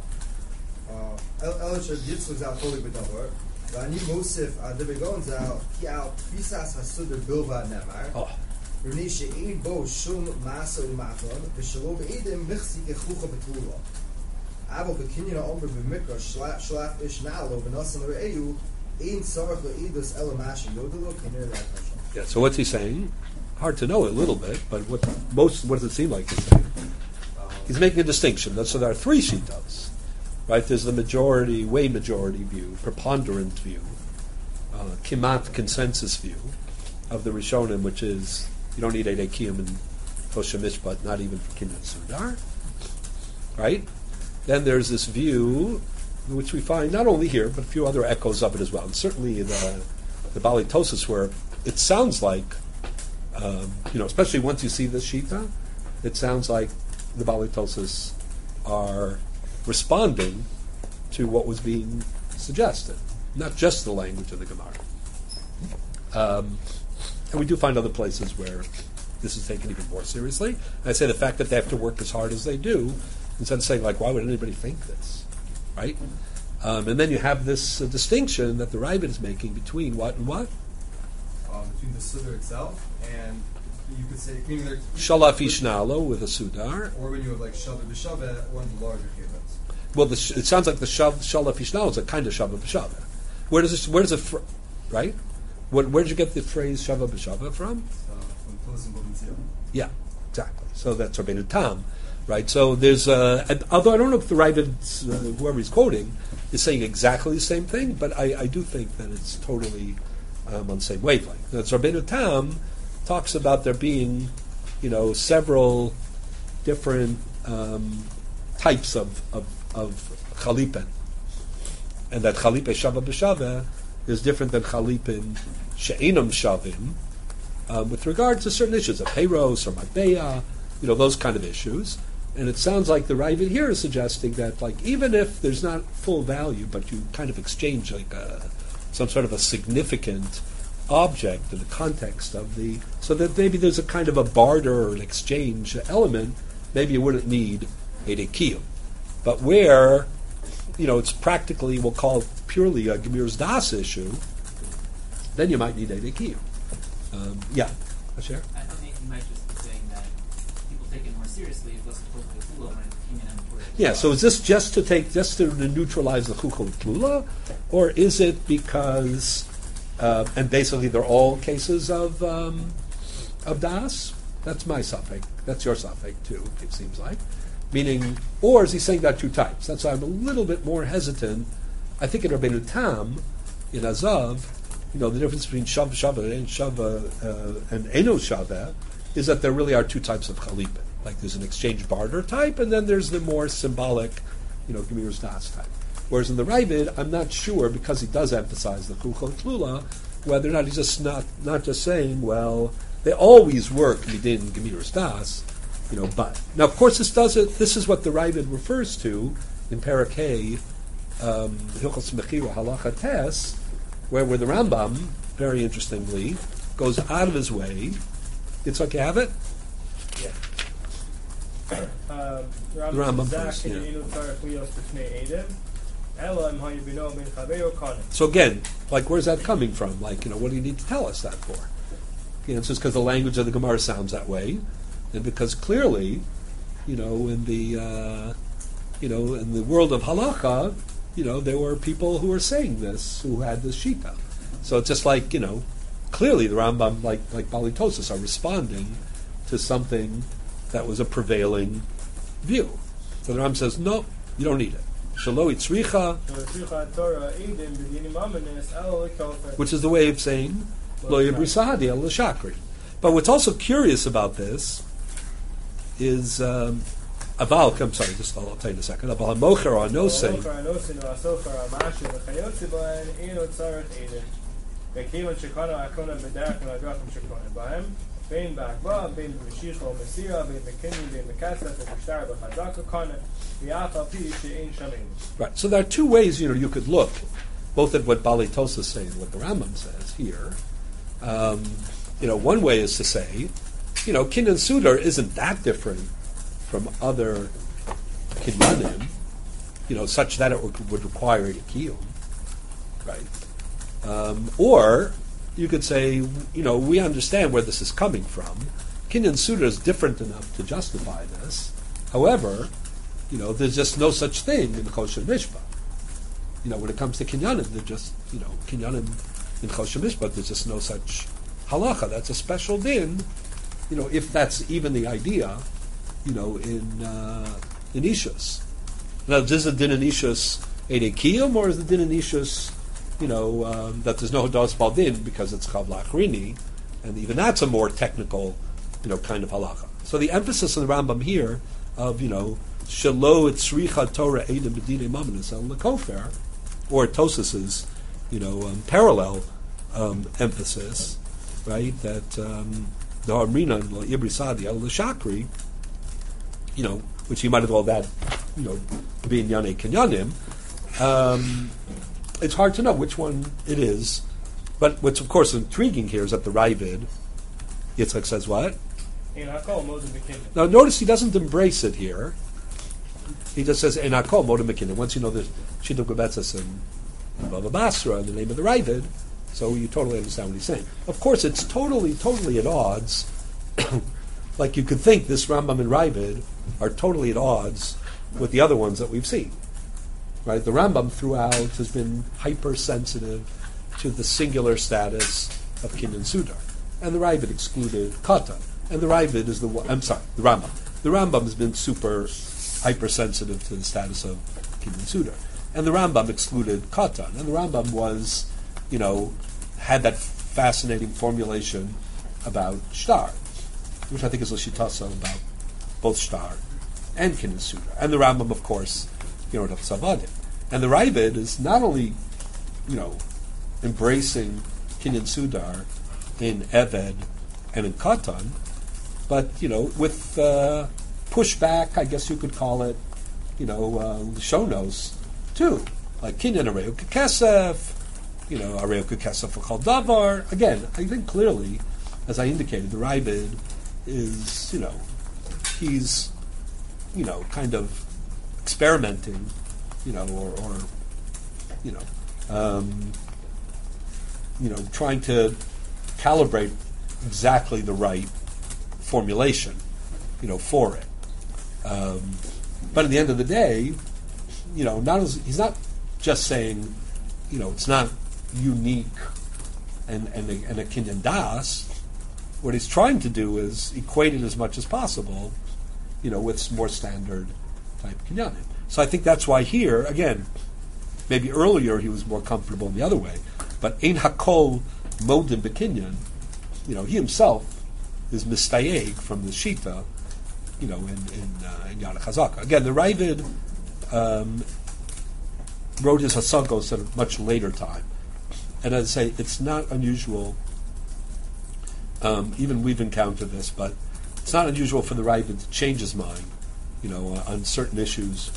Elisha Yitzchak Zal Polik B'davar V'ani Mosif Adebe Gaon Zal Ki Al Tfisas HaSuder Bilva Nemar R'nei she'ein bo shum masa u'maton v'shelo b'edim michsi gechucha b'tula. Abo b'kinyan ha'omer b'mikra shlach ish na'alo v'nasan l're'eyu ein tzarech l'idus ela mashi yodelo k'nir l'akashon. Yeah, so what's he saying? Hard to know a little bit, but what does it seem like he's saying? He's making a distinction. So there are three shitas, right? There's the majority view, preponderant view, kimat consensus view of the Rishonim, which is you don't need Eidei Kiyum and Kosher Mishpat, not even for Kinyan Sudar, right? Then there's this view, which we find not only here, but a few other echoes of it as well, and certainly in the Bali Tosas, where it sounds like, especially once you see this Shita, it sounds like the Bali Tosas are responding to what was being suggested, not just the language of the Gemara. And we do find other places where this is taken even more seriously. And I say the fact that they have to work as hard as they do, instead of saying, like, why would anybody think this? Right? And then you have this distinction that the Ravid is making between what and what? Between the Sudar itself and, you could say, Shalaf Ishnalo with a Sudar. Or when you have, like, Shavah B'Shavah, one of the larger kibbutz. Well, it sounds like the Shalaf Ishnalo is a kind of Shavah B'Shavah. Where does it, right? Where did you get the phrase Shavah B'Shavah from? From Tosim B'Mitzvah. Yeah, exactly. So that's Rabbeinu Tam. right? So there's although I don't know if the Ravid, whoever he's quoting, is saying exactly the same thing, but I do think that it's totally on the same wavelength. Now, Rabbeinu Tam talks about there being, several different types of chalipen, and that chalipe shava b'shava is different than chalipin she'enam shavim with regard to certain issues of peiros or matbeya, those kind of issues. And it sounds like the Ravid here is suggesting that, like, even if there's not full value, but you kind of exchange some sort of a significant object in the context of so that maybe there's a kind of a barter or an exchange element, maybe you wouldn't need a dekiyum. But where, it's practically, we'll call it purely a Gemir's Das issue, then you might need a dekiyum. Yeah, Asher? I think you might just be saying that people take it more seriously if those supposed to be when it's opinion and important. Yeah, so is this just to neutralize the chuchol tlula, or is it because, and basically they're all cases of das? That's my suffix. That's your suffix too, it seems like. Meaning, or is he saying that two types? That's why I'm a little bit more hesitant. I think in Rabbeinu Tam, in Azav, the difference between shav shava and shava and eno shava is that there really are two types of chalipin. Like there's an exchange barter type, and then there's the more symbolic, Gemir's Das type. Whereas in the Ravid, I'm not sure, because he does emphasize the chuchol tlula, whether or not he's just not just saying, well, they always work within Gemir's Das, but now of course this is what the Ravid refers to in Parakeh, Hilchos Mechira Halacha Tes, where the Rambam, very interestingly, goes out of his way. It's okay, have it? Yeah. The Rambam first, So again, like, where's that coming from? Like, what do you need to tell us that for? It's just because the language of the Gemara sounds that way, and because clearly, in the world of halacha, there were people who were saying this, who had this shita. So it's just like, clearly the Rambam, like Bali Tosas, are responding to something that was a prevailing view. So the Rambam says, no, you don't need it. Shalo itzricha, which is the way of saying, lo yibrisadi al l'shakri. But what's also curious about this is, I'll tell you in a second. Aval hamocher or anosin. Right. So there are two ways, you could look, both at what Bali Tosa is saying and what the Rambam says here. One way is to say, Kinyan Sudar isn't that different from other kinyanim, such that it would require a kiyum, right? Or you could say, we understand where this is coming from. Kinyan Sudar is different enough to justify this. However, there's just no such thing in Choshen Mishpat. When it comes to kinyanim, they're just, kinyanim in Choshen Mishpat, there's just no such halacha. That's a special din, if that's even the idea, in Ishus. Now, is the din in Ishus a kiyum, or is the din in Ishus, that there's no Hadas Baldin because it's Chav Lachrini, and even that's a more technical, kind of halacha. So the emphasis in the Rambam here of, Shalo Etzricha Torah Eidim B'dinei Mamanis El Lekofer, or Tosas's, parallel emphasis, right? That the Amrina Ibrisadi El Leshakri, which he might as well have had, being Yane Kenyanim. It's hard to know which one it is, but what's of course intriguing here is that the Ravid, Yitzchak says what? Now notice he doesn't embrace it here. He just says Enakol Modem McKinnon. Once you know the Shidduch Gebetzes and Bava Basra in the name of the Ravid, so you totally understand what he's saying. Of course, it's totally at odds. Like you could think this Rambam and Ravid are totally at odds with the other ones that we've seen. Right? The Rambam throughout has been hypersensitive to the singular status of Kinyan Sudar. And the Ravid excluded Kata. And the Ravid is the Rambam. the Rambam has been super hypersensitive to the status of Kinyan Sudar. And the Rambam excluded Katan. And the Rambam was, had that fascinating formulation about Shtar, which I think is a Shitasa about both Shtar and Kinyan Sudar. And the Rambam, of course, of Savadim. And the Ravid is not only, embracing Kinyan Sudar in Eved and in Katan, but, with pushback, I guess you could call it, Shonos, too. Like Kinyan Areu Kekesef, Areu Kekesef for Chal Davar. Again, I think clearly, as I indicated, the Ravid is, he's, kind of experimenting, trying to calibrate exactly the right formulation, for it. But at the end of the day, he's not just saying, it's not unique and a Kinyan Das. What he's trying to do is equate it as much as possible, with more standard type Kinyanim. So I think that's why here, again, maybe earlier he was more comfortable in the other way, but Ein Hakol Modim B'Kinyan, he himself is mistayeg from the Shita, in Yad Chazaka. Again, the Ravid wrote his Hasagos at a much later time. And as I say, it's not unusual, even we've encountered this, but it's not unusual for the Ravid to change his mind, on certain issues,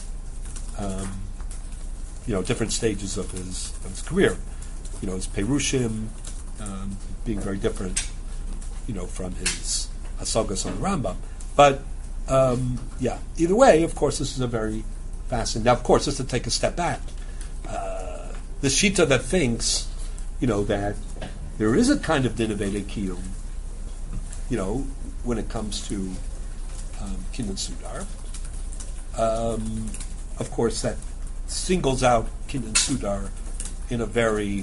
different stages of his career. His Perushim being very different, from his Hasagas on the Rambam. But, either way, of course, this is a very fascinating. Now, of course, just to take a step back, the Shita that thinks, that there is a kind of din of Eidei Kiyum, when it comes to Kinyan Sudar, of course, that singles out Kinyan Sudar in a very,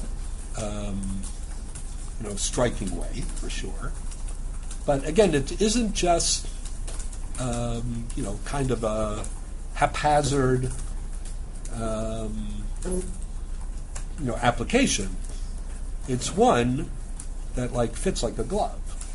striking way, for sure. But again, it isn't just, kind of a haphazard, application. It's one that fits like a glove.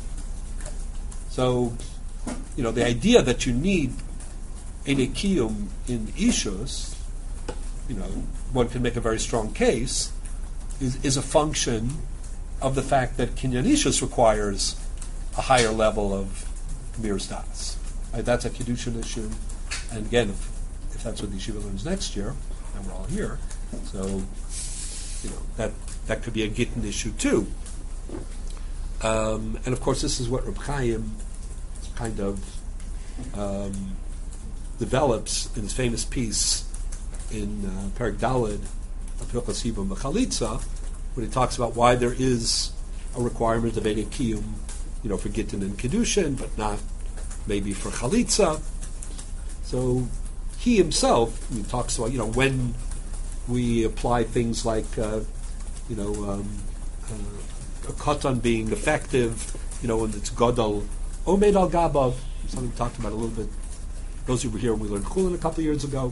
So, the idea that you need Eidei Kiyum in Ishus, one can make a very strong case, is a function of the fact that Kinyan Ishus requires a higher level of Gemiras Das. Right? That's a Kiddushin issue. And again, if that's what the Yeshiva learns next year, and we're all here, so, that could be a Gittin issue too. And of course, this is what Reb Chaim kind of develops in his famous piece in Perek Daled of Hilchos Yibum B'Chalitza, when he talks about why there is a requirement of Eidei Kiyum, for Gittin and Kiddushin, but not maybe for Chalitza. So he himself, he talks about, when we apply things like, a katan being effective, when it's Godal Omed al Gabav, something we talked about a little bit. Those who were here when we learned Chulin a couple of years ago.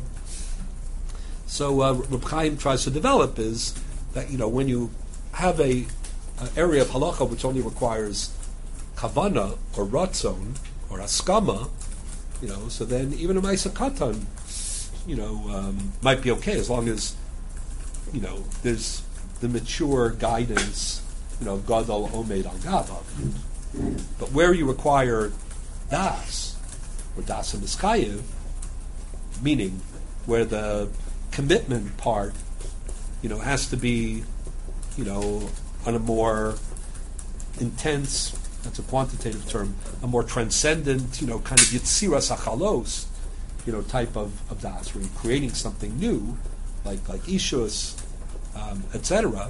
So Reb Chaim tries to develop is that, when you have a area of halacha which only requires kavana or ratzon or askama, so then even a ma'isa katan, might be okay as long as, there's the mature guidance, gadol omed al gabav. But where you require das or das and miskayev, meaning where the commitment part, has to be, on a more intense, that's a quantitative term, a more transcendent, kind of yitziras achalos, type of das, where you're creating something new, like ishus, etc.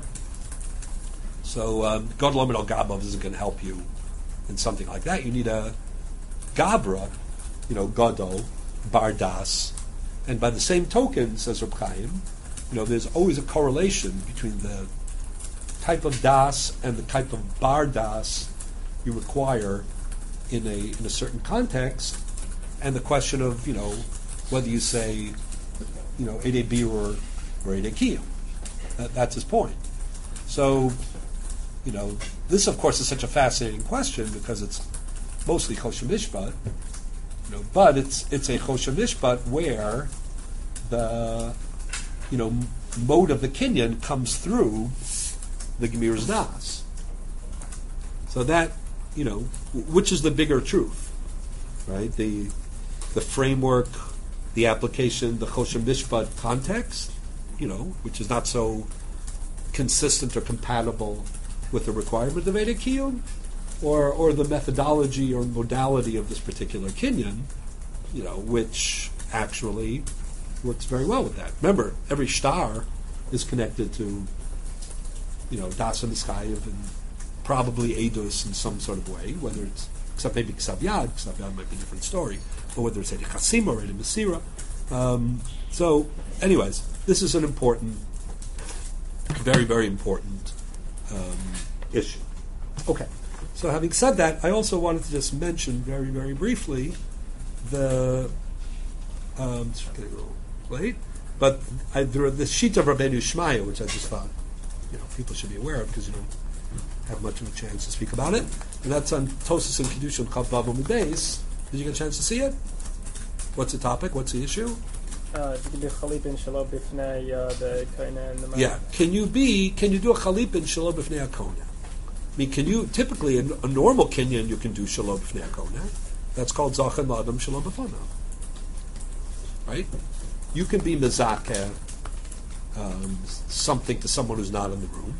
So Gadol Omed al Gabav isn't going to help you in something like that. You need a Gabra, Gadol, Bardas, and by the same token, says Reb Chaim, there's always a correlation between the type of das and the type of Bardas you require in a certain context, and the question of whether you say Eidei Bir or Eidei Kiyum. That's his point. So this of course is such a fascinating question because it's mostly Choshen Mishpat, but it's a Choshen Mishpat where the mode of the Kinyan comes through the Gemir's Das. So that which is the bigger truth, right? The framework, the application, the Choshen Mishpat context, which is not so consistent or compatible with the requirement of Eidei Kiyum, or the methodology or modality of this particular Kinyan, which actually works very well with that. Remember, every shtar is connected to, Das and Chayev and probably Eidos in some sort of way, whether it's, except maybe Ksav Yad might be a different story, but whether it's Eidei Chasim or Eidei Mesira. So, anyways, this is an important, very, very important issue. Okay, so having said that, I also wanted to just mention very, very briefly the the sheet of Rabbeinu Shmaya, which I just thought people should be aware of because you don't have much of a chance to speak about it, and that's on Tosas and Kedushin Chav Vav Amud Beis. Did you get a chance to see it? What's the topic? What's the issue? Yeah. Can you do a chalipin shelo b'fnei hakona? I mean, can you typically in a normal Kinyan you can do shelo b'fnei hakona? That's called zachem la'adam shelo b'fanav. Right? You can be mezakeh something to someone who's not in the room.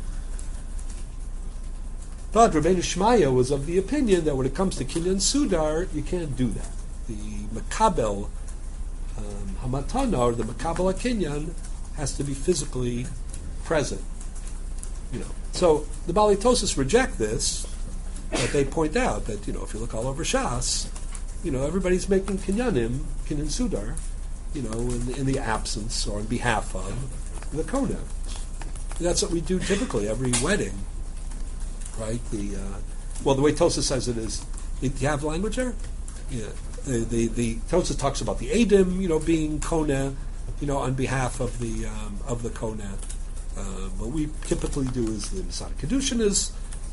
But Rabbeinu Shmaya was of the opinion that when it comes to Kinyan Sudar, you can't do that. The Makabel Hamatana, or the Makabel HaKinyan, has to be physically present. So the Baalei Tosas reject this, but they point out that, if you look all over Shas, everybody's making Kinyan Sudar, in the absence or on behalf of the Kona. That's what we do typically every wedding, right? The way Tosas says it is, do you have language there? Yeah. The Tosas talks about the Eidim, being Kona, on behalf of the Kona. What we typically do is the Masada Kedushin is,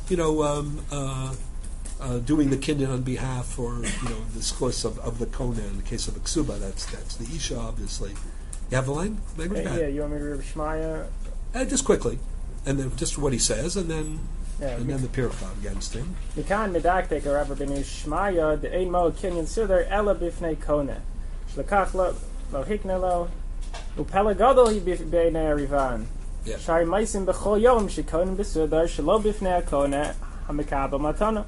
doing the Kinyan on behalf, or the schos of the Kona. In the case of a Ksuba, that's the Isha, obviously. You have the language? Yeah, you want me to read Shmaya? Just quickly, and then just what he says, and then the Pircha against him. Mikan medaktek or ever been Shmaya the ein mo Kinyan Sudar ela bifnei Kona shlekach lo hikna lo upelagadol hi b'nei Rivan. Shari meisim b'chol yom shekonim b'sudar shelo b'fnei hakona hamekabel matana.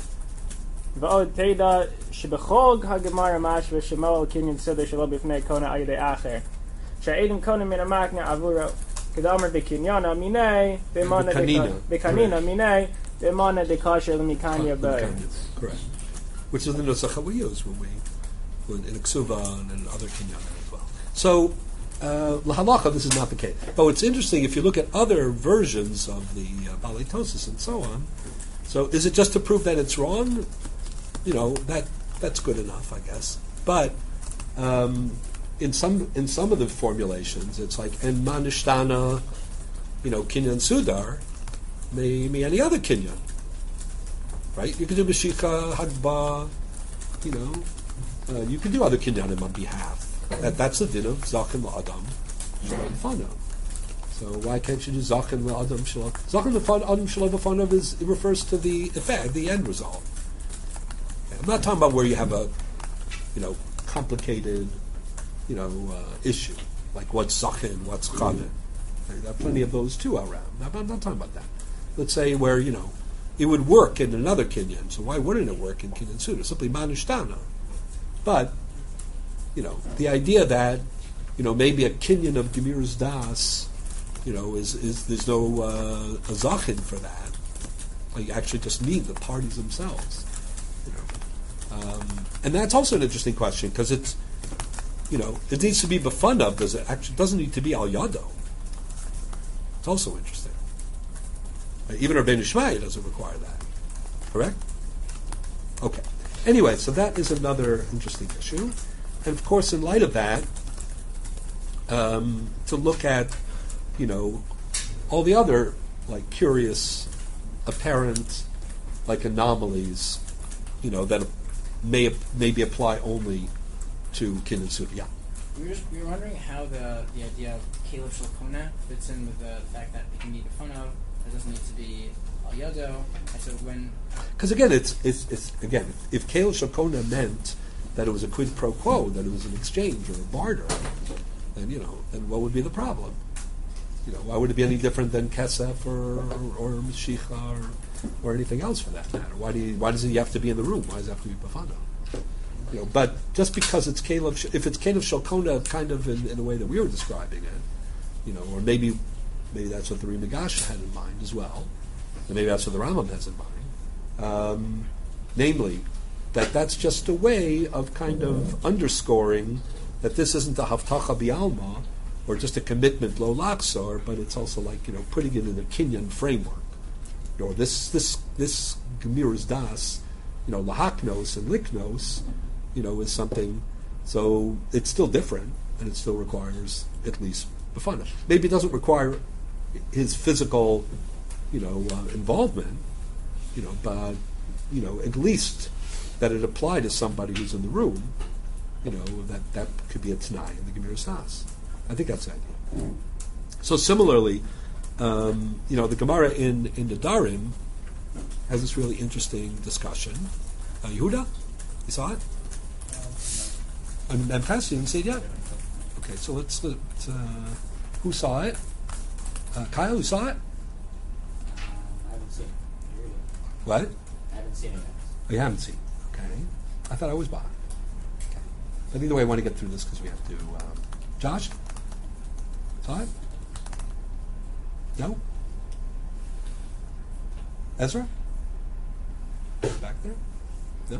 V'od teida shebechol hagemara mashva shemo al Kinyan Sudar shelo b'fnei kona ayidei acher. Sha'edim kona min amakna avuro kedamer b'kinyana minei b'kanina minei b'mana dekasher l'mikanya b'ay. Correct. Which is the nusach that we use when in a ksuva and in other kinyana as well. So lahalacha, this is not the case. But what's interesting, if you look at other versions of the Baalei Tosas and so on, so is it just to prove that it's wrong? That's good enough, I guess. But in some of the formulations, it's like en manishtana, kinyan sudar, may any other kinyan, right? You can do mashicha, hadba, you can do other kinyanim on behalf. That's the din of zachem la'adam shelo b'fanav. So why can't you do zachem la'adam shelo? Zachem la'adam shelo b'fanav it refers to the effect, the end result. I'm not talking about where you have a, complicated, issue like what's zachem, what's chaven. There are plenty of those too around. I'm not talking about that. Let's say where it would work in another kinyan. So why wouldn't it work in kinyan suda? Simply manishtana. But the idea that maybe a kinyan of Gemir's Das, is there's no a zachin for that. Like you actually just need the parties themselves. And that's also an interesting question because it's it needs to be b'fanav. Doesn't need to be al yado. It's also interesting. Even Rabbeinu Shmaya doesn't require that. Correct? Okay. Anyway, so that is another interesting issue. And of course, in light of that, to look at, all the other, curious, apparent, anomalies, that maybe apply only to Kinyan Suda. Yeah. We were wondering how the idea of Caleb Shalkona fits in with the fact that it can be Befono, it doesn't need to be Al Yado. And so when... Because again, it's if Caleb Shalkona meant that it was a quid pro quo, that it was an exchange or a barter, then what would be the problem? Why would it be any different than Kesef or Mashiach or anything else for that matter? Why does he have to be in the room? Why does it have to be Bafano? But just because it's Caleb, if it's Caleb Shalkona, kind of in the way that we were describing it, or maybe that's what the Ri Migash had in mind as well, and maybe that's what the Rambam has in mind. Namely, that's just a way of kind of underscoring that this isn't a Havtacha Bialma or just a commitment lo laksor, but it's also putting it in a Kinyan framework. This Gemir's das, lahaknos and liknos, is something. So it's still different, and it still requires at least befana. Maybe it doesn't require his physical, involvement, but at least that it applied to somebody who's in the room, that could be a t'nai in the Gemir's das. I think that's the idea. So similarly, the Gemara in the Darim has this really interesting discussion. Yehuda, you saw it? And Pastor didn't see it yet? Okay, so let's who saw it? Kyle, who saw it? I haven't seen it. What? I haven't seen it yet. Oh, you haven't seen it. Okay. I thought I was behind. Okay. But either way, I want to get through this because we have to... Josh? Saw it? No? Ezra? Back there? No?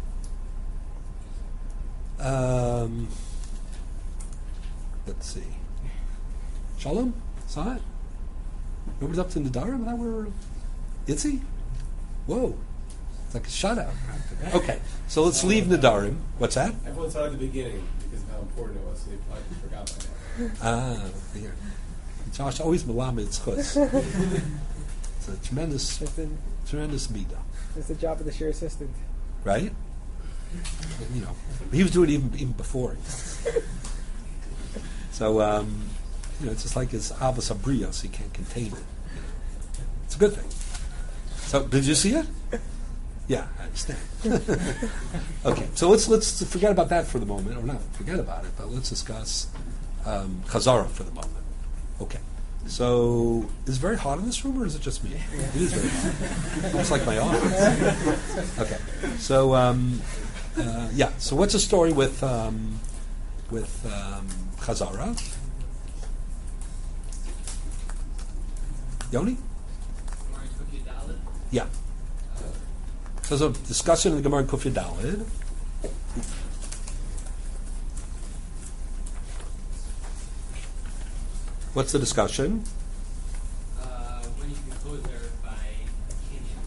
Let's see. Shalom? Saw it? Nobody's up to Nadarim? That were Itzy? Whoa. It's like a shutout. Okay, so let's leave Nadarim. What's that? Everyone saw it at the beginning because of how important it was, so they probably forgot by now. Here. Josh always malamed chutz. It's a tremendous midah. It's the job of the share assistant. Right? He was doing it even before. So, it's just like his Abbas Abrios, he can't contain it. It's a good thing. So, did you see it? Yeah, I understand. Okay, so let's forget about that for the moment, or not forget about it, but let's discuss Chazara for the moment. Okay, so is it very hot in this room, or is it just me? It is very hot. Looks like my office. Okay, so so what's the story with Chazara? Yoni? Yeah. So there's a discussion in the Gemara in Kuf Yud. What's the discussion? When you can choser by Kinyan.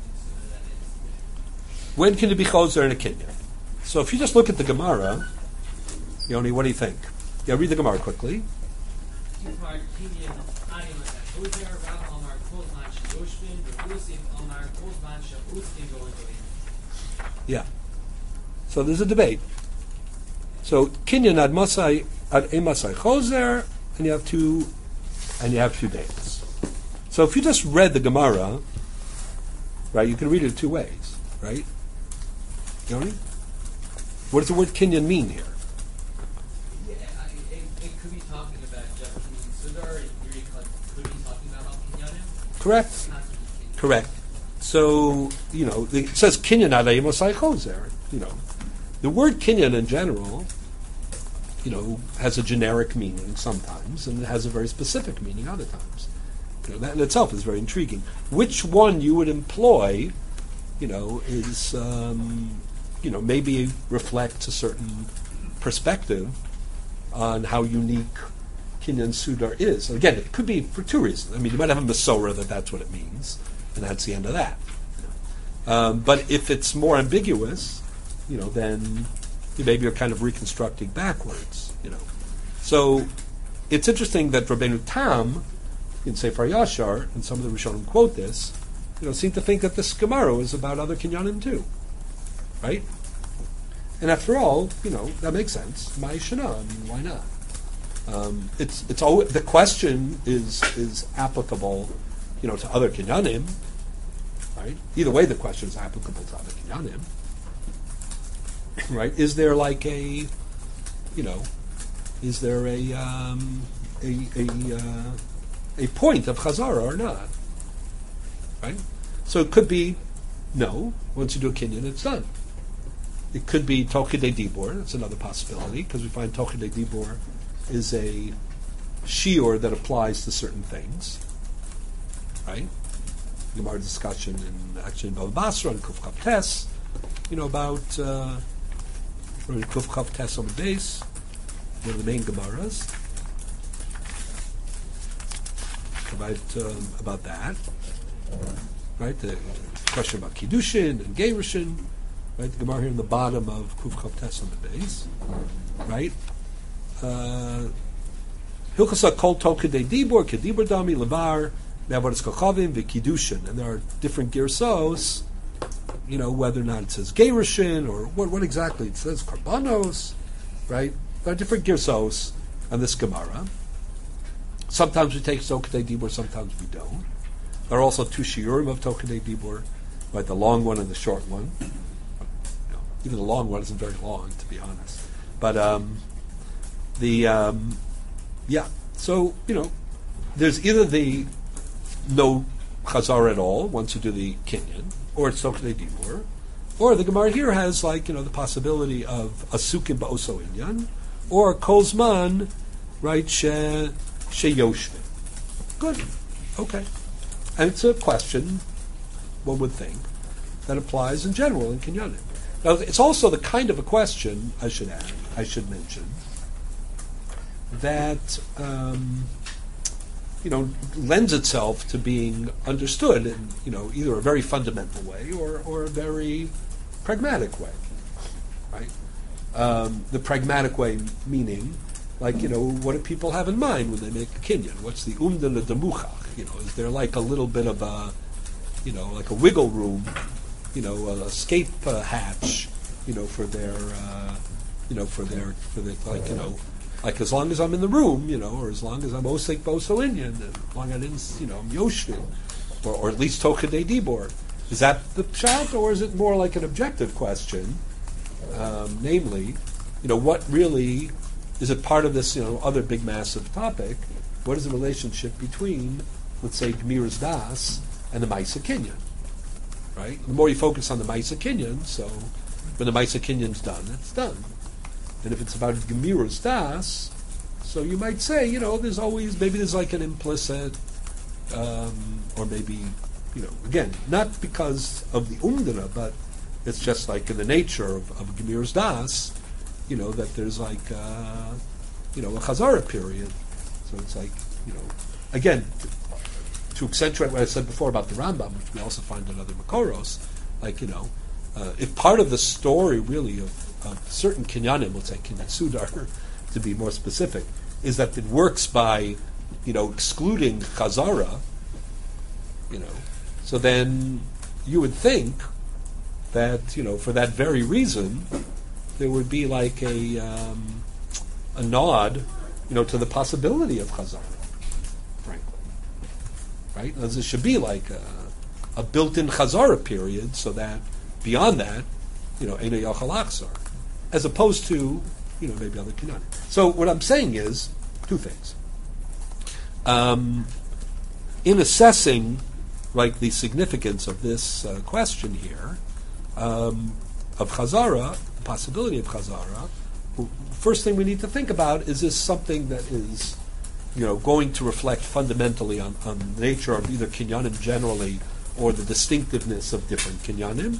When can it be choser in a Kinyan? So if you just look at the Gemara, Yoni, what do you think? Yeah, read the Gemara quickly. Yeah. So there's a debate. So Kinyan ad Masai ad Emasai Choser, and you have two days. So if you just read the Gemara, right, you can read it two ways, right? Yoni? What does the word Kinyan mean here? Yeah, it could be talking about just Kinyan Sudar, it could be talking about Al Kinyanim. Correct. Correct. So, it says Kinyan adai Mosai Choser. The word Kinyan in general, has a generic meaning sometimes, and it has a very specific meaning other times. That in itself is very intriguing. Which one you would employ, is, maybe reflects a certain perspective on how unique Kinyan Sudar is. Again, it could be for two reasons. I mean, you might have a Masorah that's what it means, and that's the end of that. But if it's more ambiguous, then maybe you're kind of reconstructing backwards. So it's interesting that Rabbeinu Tam in Sefer Yashar, and some of the Rishonim quote this, seem to think that this Gemara is about other kinyanim too, right? And after all, that makes sense. Ma'ishana, why not? It's always, the question is applicable, to other kinyanim, right? Either way, the question is applicable to other kinyanim, right? Is there like a point of Chazara or not, right? So it could be no. Once you do a kinyan, it's done. It could be Tokidei Dibur. That's another possibility, because we find Tokidei Dibur is a shiur that applies to certain things, right? Gemara discussion in Bava Basra and Kuf Chav Tes, about Kuf Chav Tes on the base, one of the main Gemaras, about that, right? The question about Kiddushin and Gerushin, right? The Gemara here in the bottom of Kuf Chav Tes on the base, right? Hilchasa Kol Tokidei Dibur, Kedibur Dami, Levar, Ne'avodas Kochavim, V'Kiddushin, and there are different girsos, whether or not it says Gerushin or what exactly it says, Karbanos, right? There are different girsos on this Gemara. Sometimes we take Tokidei Dibur, sometimes we don't. There are also two shiurim of Tokidei Dibur, right? The long one and the short one. Even the long one isn't very long, to be honest. But so there's either the no chazar at all once you do the kinyan, or it's Tokidei Dibur, or the Gemara here has the possibility of asukim ba'oso inyan, or kolzman, right? Sheyoshvim. Good, okay, and it's a question one would think that applies in general in kinyanim. Now, it's also the kind of a question I should mention that lends itself to being understood in either a very fundamental way or a very pragmatic way, right? The pragmatic way meaning, what do people have in mind when they make a kinyan? What's the umdana demuchach? Is there like a little bit of a like a wiggle room, an escape hatch, for their like as long as I'm in the room, or as long as I'm osek boso inyan, as long as I didn't, I'm yoshvim, or at least Tokidei Dibur. Is that the pshat, or is it more like an objective question? Namely, what really is it part of this, other big massive topic? What is the relationship between, let's say, Gemiras Das and the Maisa Kinyan? Right? The more you focus on the Maisa Kinyan, so when the Maisa Kinyan's done, it's done. And if it's about Gemiras Das, so you might say, there's always, maybe there's like an implicit, or maybe, again, not because of the umdana, but it's just like in the nature of Gemiras Das, that there's like, a Chazara period. So it's like, again, to accentuate what I said before about the Rambam, which we also find in other Makoros, if part of the story really of certain kinyanim, let's say kinyan sudar, to be more specific, is that it works by, excluding chazara, so then you would think that, for that very reason, there would be like a nod, to the possibility of chazara, frankly, right? As it should be like a built-in chazara period, so that beyond that, Eino Yachal Achzar, as opposed to, maybe other kinyanim. So what I'm saying is two things. In assessing, the significance of this question here, of Chazara, the possibility of Chazara, first thing we need to think about is this something that is, going to reflect fundamentally on the nature of either kinyanim generally or the distinctiveness of different kinyanim,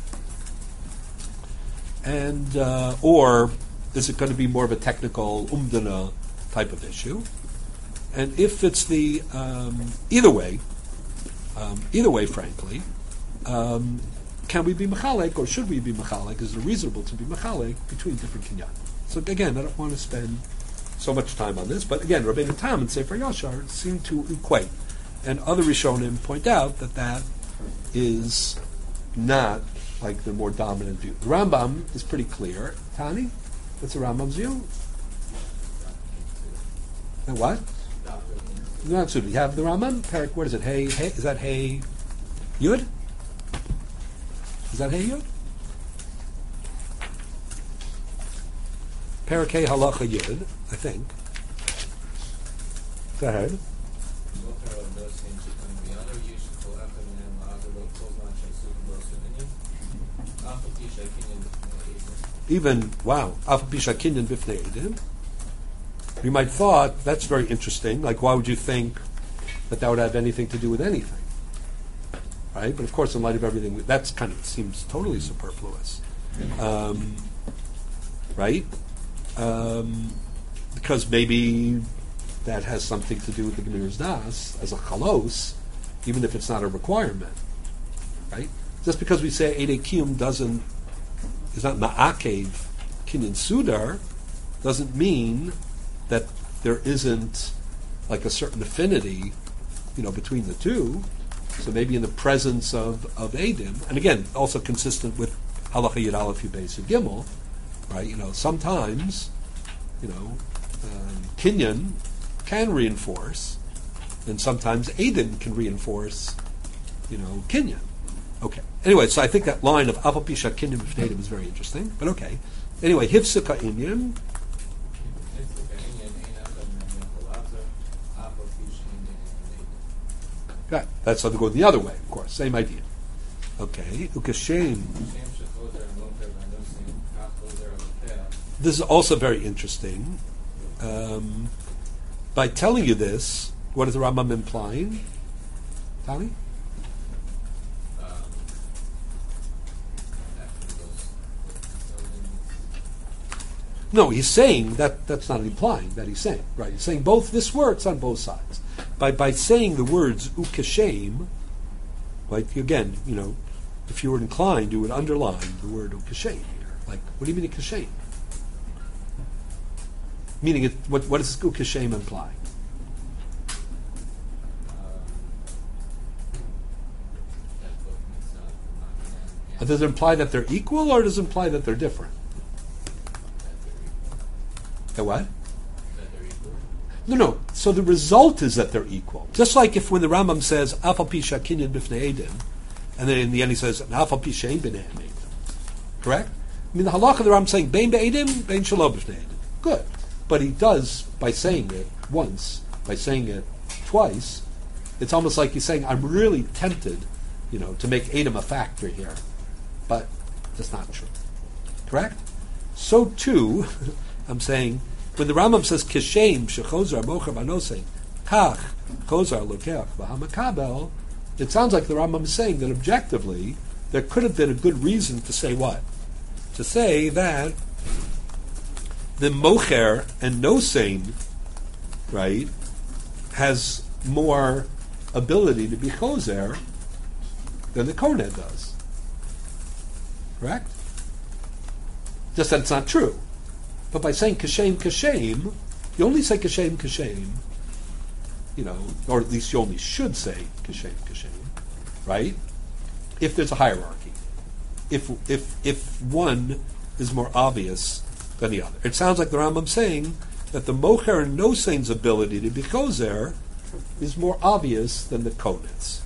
and or is it going to be more of a technical umdana type of issue? And if it's the either way, frankly, can we be mechalek, or should we be mechalek? Is it reasonable to be mechalek between different kinyan? So again, I don't want to spend so much time on this, but again, Rabbeinu Tam and Sefer Yashar seem to equate, and other Rishonim point out that that is not like the more dominant view. The Rambam is pretty clear. Tani, what's the Rambam's view? And what? Not Sudi. You have the Rambam. Perik, what is it? Hey, is that Hey Yud? Is that Hey Yud? Perik Hey Halacha Yud, I think. Go ahead. Even, wow, you might thought, that's very interesting, like why would you think that would have anything to do with anything? Right? But of course, in light of everything, that's kind of seems totally superfluous. Right? Because maybe that has something to do with the Gemir's Das as a chalos, even if it's not a requirement. Right? Just because we say Eidei Kiyum is not ma'akev kinyan sudar, doesn't mean that there isn't like a certain affinity, between the two. So maybe in the presence of Eidim, and again, also consistent with Halacha Yud Aleph Yud Beis Yud Gimel, right? Sometimes, kinyan can reinforce, and sometimes Eidim can reinforce, kinyan. Okay. Anyway, so I think that line of Afal Pisha Kinyan B'Fneidim is very interesting. But okay. Anyway, Hifsika Inyan. Right. That's how to go the other way, of course. Same idea. Okay. Ukashem. This is also very interesting. By telling you this, what is the Rambam implying? Tani? No, he's saying that's not implying that he's saying, right? He's saying both, this works on both sides. By saying the words ukashem, like again, if you were inclined, you would underline the word ukashem here. Like, what do you mean ukashem? Meaning, what does ukashem imply? Does it imply that they're equal, or does it imply that they're different? The what? No. So the result is that they're equal. Just like when the Rambam says Afal Pisha Kinyan B'Fnei Eidim, and then in the end he says Afal Pisha Ein B'Nei Eidim. Correct? I mean the halacha the Rambam saying Bein Be'edim, Bein Shalom B'Fnei Eidim. Good, but he does by saying it once, by saying it twice. It's almost like he's saying I'm really tempted, to make Eidim a factor here, but that's not true. Correct? So too. I'm saying, when the Rambam says kishem shechozar mocher banosei kach chozar lokeach v'hamakabel, it sounds like the Rambam is saying that objectively there could have been a good reason to say what? To say that the mocher and nosein, right, has more ability to be chozer than the koneh does. Correct? Just that it's not true. But by saying kashem, you only say kashem, or at least you only should say kashem, right? If there's a hierarchy. If one is more obvious than the other. It sounds like the Rambam's saying that the mocher and nosein's ability to be chozer is more obvious than the konet's.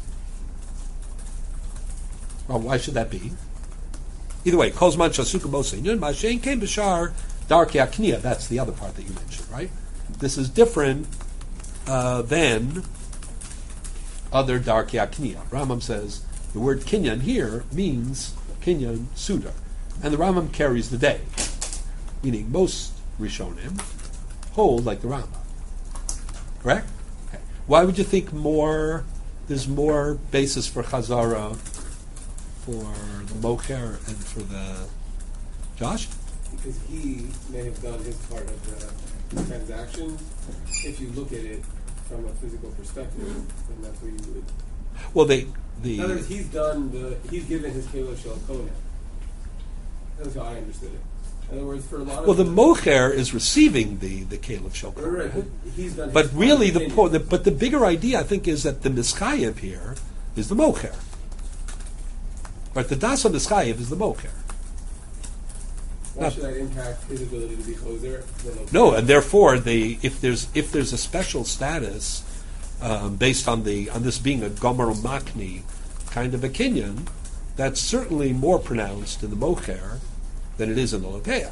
Well, why should that be? Either way, kozman shasuka mosein, mashein came b'shar Darkei Akniya, that's the other part that you mentioned, right? This is different than other Darkei Akniya. Rambam says the word kinyan here means kinyan sudar. And the Rambam carries the day, meaning most Rishonim hold like the Rambam. Correct? Okay. Why would you think there's more basis for Chazara for the Mocher and for the Josh? Because he may have done his part of the transaction. If you look at it from a physical perspective, then that's where you would Well, In other words, he's given his Caleb Shel Kona. That's how I understood it. In other words, for a lot of the mocher is receiving the Caleb Shel Kona. Right, but he's done. But really, but the bigger idea, I think, is that the Mischayev here is the mocher. Right, the Das Mischayev is the mocher. Why should that impact his ability to be choser? No, and therefore, if there's a special status based on this being a gomer makni kind of a kinyan, that's certainly more pronounced in the mocher than it is in the lokeach.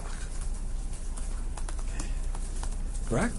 Correct?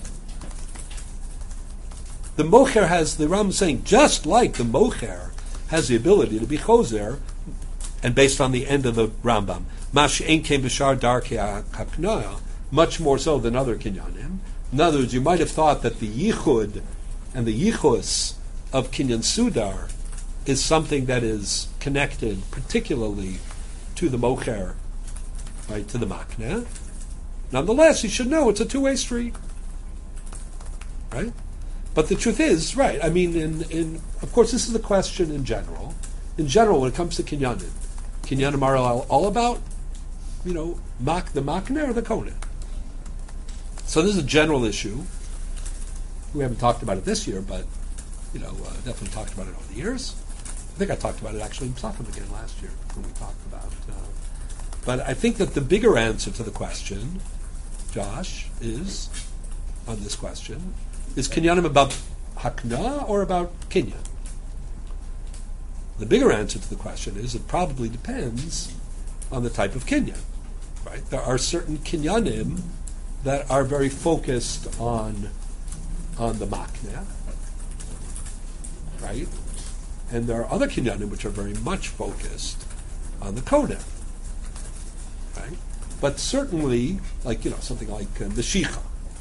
The mocher has, the Ram is saying, just like the mocher has the ability to be choser, and based on the end of the Rambam, Mash ein kem b'shar darkei haknoah, much more so than other kinyanim. In other words, you might have thought that the yichud and the yichus of kinyan sudar is something that is connected particularly to the mocher, right, to the makneh. Nonetheless, you should know it's a two-way street, right? But the truth is, right, I mean, in of course, this is the question in general. In general, when it comes to kinyanim are all about, the makneh or the koneh. So this is a general issue. We haven't talked about it this year, but, definitely talked about it over the years. I think I talked about it actually in Psachim again last year when we talked about. But I think that the bigger answer to the question, Josh, is on this question: is kinyanim about hakna or about kinyan? The bigger answer to the question is it probably depends on the type of kinyan. Right? There are certain kinyanim that are very focused on the makneh, right? And there are other kinyanim which are very much focused on the koneh, right? But certainly, something like the shicha,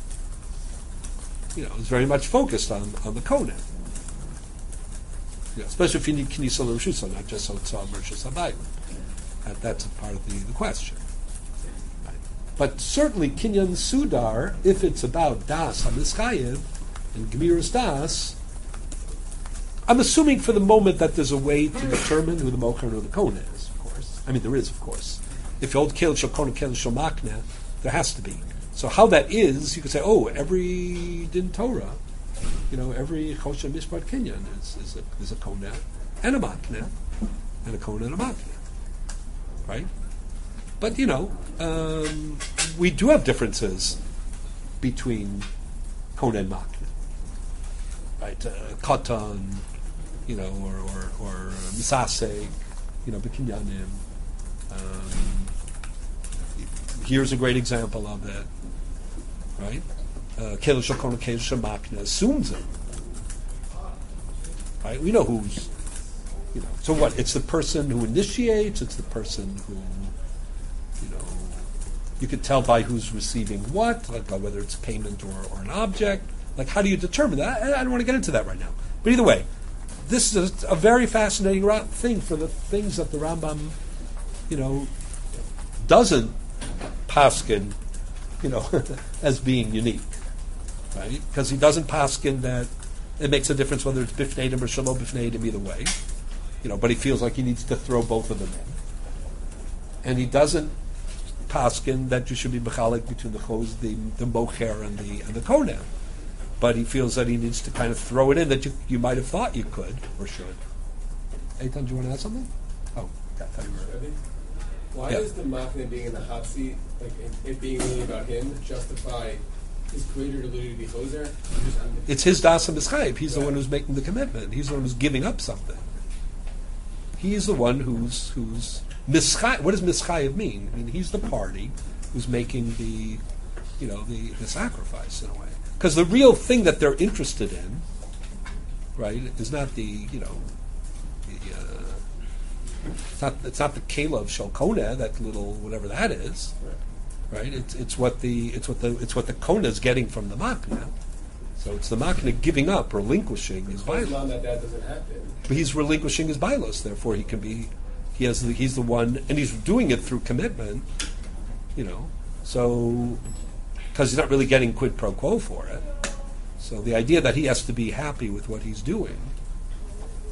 is very much focused on the koneh. Especially if you need kinisa l'rushusa, not just hotzah mershus habayim. That's a part of the question. Right? But certainly kinyan sudar, if it's about das hamischayev and gemiras das, I'm assuming for the moment that there's a way to determine who the mocher and who the koneh is, of course. I mean, there is, of course. If you hold Kel Shel Koneh, Kel Shel Makneh, there has to be. So how that is, you could say, every din Torah, every Choshen Mishpat Kinyan is a koneh and a makneh, and a koneh and a makneh. Right? But, we do have differences between koneh and makneh. Right? Katan, or misaseg, b'kinyanim. Here's a great example of that. Right? Keilu shel koneh, keilu shel makneh assumes it. Right? We know who's, So what? It's the person who initiates. It's the person who, you could tell by who's receiving what, like whether it's payment or an object. Like, how do you determine that? I don't want to get into that right now. But either way, this is a very fascinating thing for the things that the Rambam, doesn't paskin, as being unique, right? Because he doesn't paskin that it makes a difference whether it's bifneidim or shalom bifneidim either way, but he feels like he needs to throw both of them in. And he doesn't paskin that you should be mechalik between the choz, the mocher, and the koneh. But he feels that he needs to kind of throw it in that you might have thought you could or should. Eitan, do you want to add something? Oh, I thought you were. Why does the makneh being in the hot seat, like it being really about him, justify his greater ability to be choser? It's his das HaMischayv. He's the one who's making the commitment. He's the one who's giving up something. He's the one who's Mischayv. What does Mischayv mean? I mean, he's the party who's making the sacrifice in a way. Because the real thing that they're interested in, right, is not it's not the Caleb Shel Koneh, that little whatever that is, right? It's what the Koneh is getting from the makneh. So it's the makneh giving up, relinquishing his bailos. That doesn't happen. But he's relinquishing his bailos. Therefore, he's the one, and he's doing it through commitment. So. Because he's not really getting quid pro quo for it. So the idea that he has to be happy with what he's doing.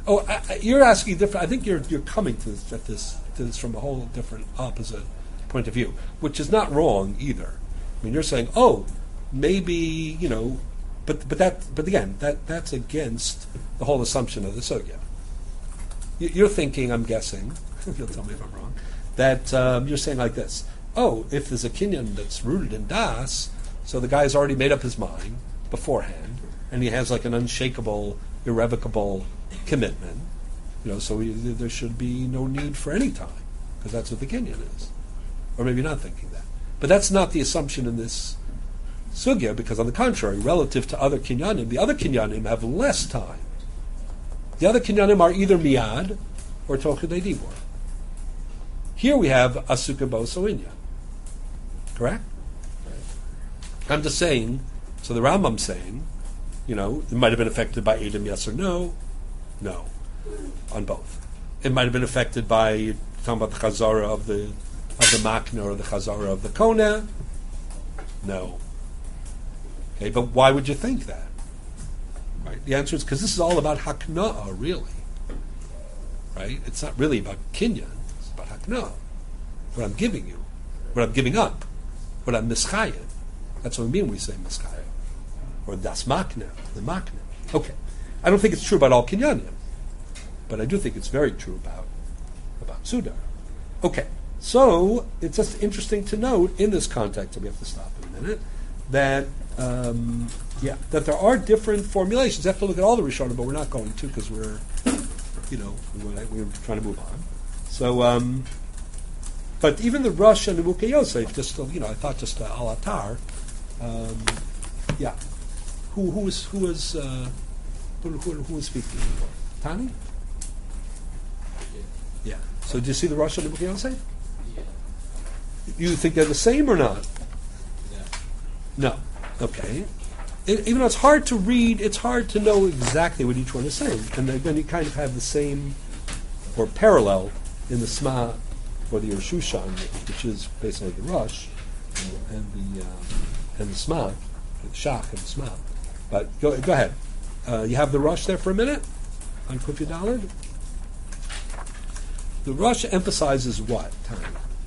You're asking different. I think you're coming to this from a whole different opposite point of view, which is not wrong either. I mean, you're saying, maybe but again, that's against the whole assumption of the sugya. You're thinking, I'm guessing, you'll tell me if I'm wrong, that you're saying like this: if there's a kinyan that's rooted in das, so the guy's already made up his mind beforehand, and he has like an unshakable, irrevocable commitment, so there should be no need for any time, because that's what the kinyan is. Or maybe not thinking that. But that's not the assumption in this sugya, because on the contrary, relative to other kinyanim, the other kinyanim have less time. The other kinyanim are either miyad or toch k'dei dibur. Here we have asukah b'oso inya. Correct? I'm just saying, so the Rambam's saying, it might have been affected by Edom, yes or no. No. On both. It might have been affected by, talking about the chazara of the makna or the chazara of the kona. No. Okay, but why would you think that? Right? The answer is because this is all about hakna'ah, really. Right? It's not really about kinyan. It's about hakna'ah. What I'm giving you. What I'm giving up. What I'm mischayim. That's what we mean when we say mischayim. Or das makna, the makna. Okay. I don't think it's true about all kinyanim. But I do think it's very true about Sudar. Okay. So, it's just interesting to note in this context, and we have to stop in a minute, that that there are different formulations. You have to look at all the Rishonim, but we're not going to because we're trying to move on. So, but even the Rosh and the Mukhe Yosef, just I thought just al atar, who was speaking? Tani? Yeah. So, do you see the Rosh and the Mukhe Yosef? You think they're the same or not? No. Okay. Even though it's hard to read, it's hard to know exactly what each one is saying. And then you kind of have the same or parallel in the Sma or the Yershushan, which is basically the Rosh, and the Sma, the Shach and the Sma. But go ahead. You have the Rosh there for a minute on Kuf Yud. The Rosh emphasizes what, Tanya?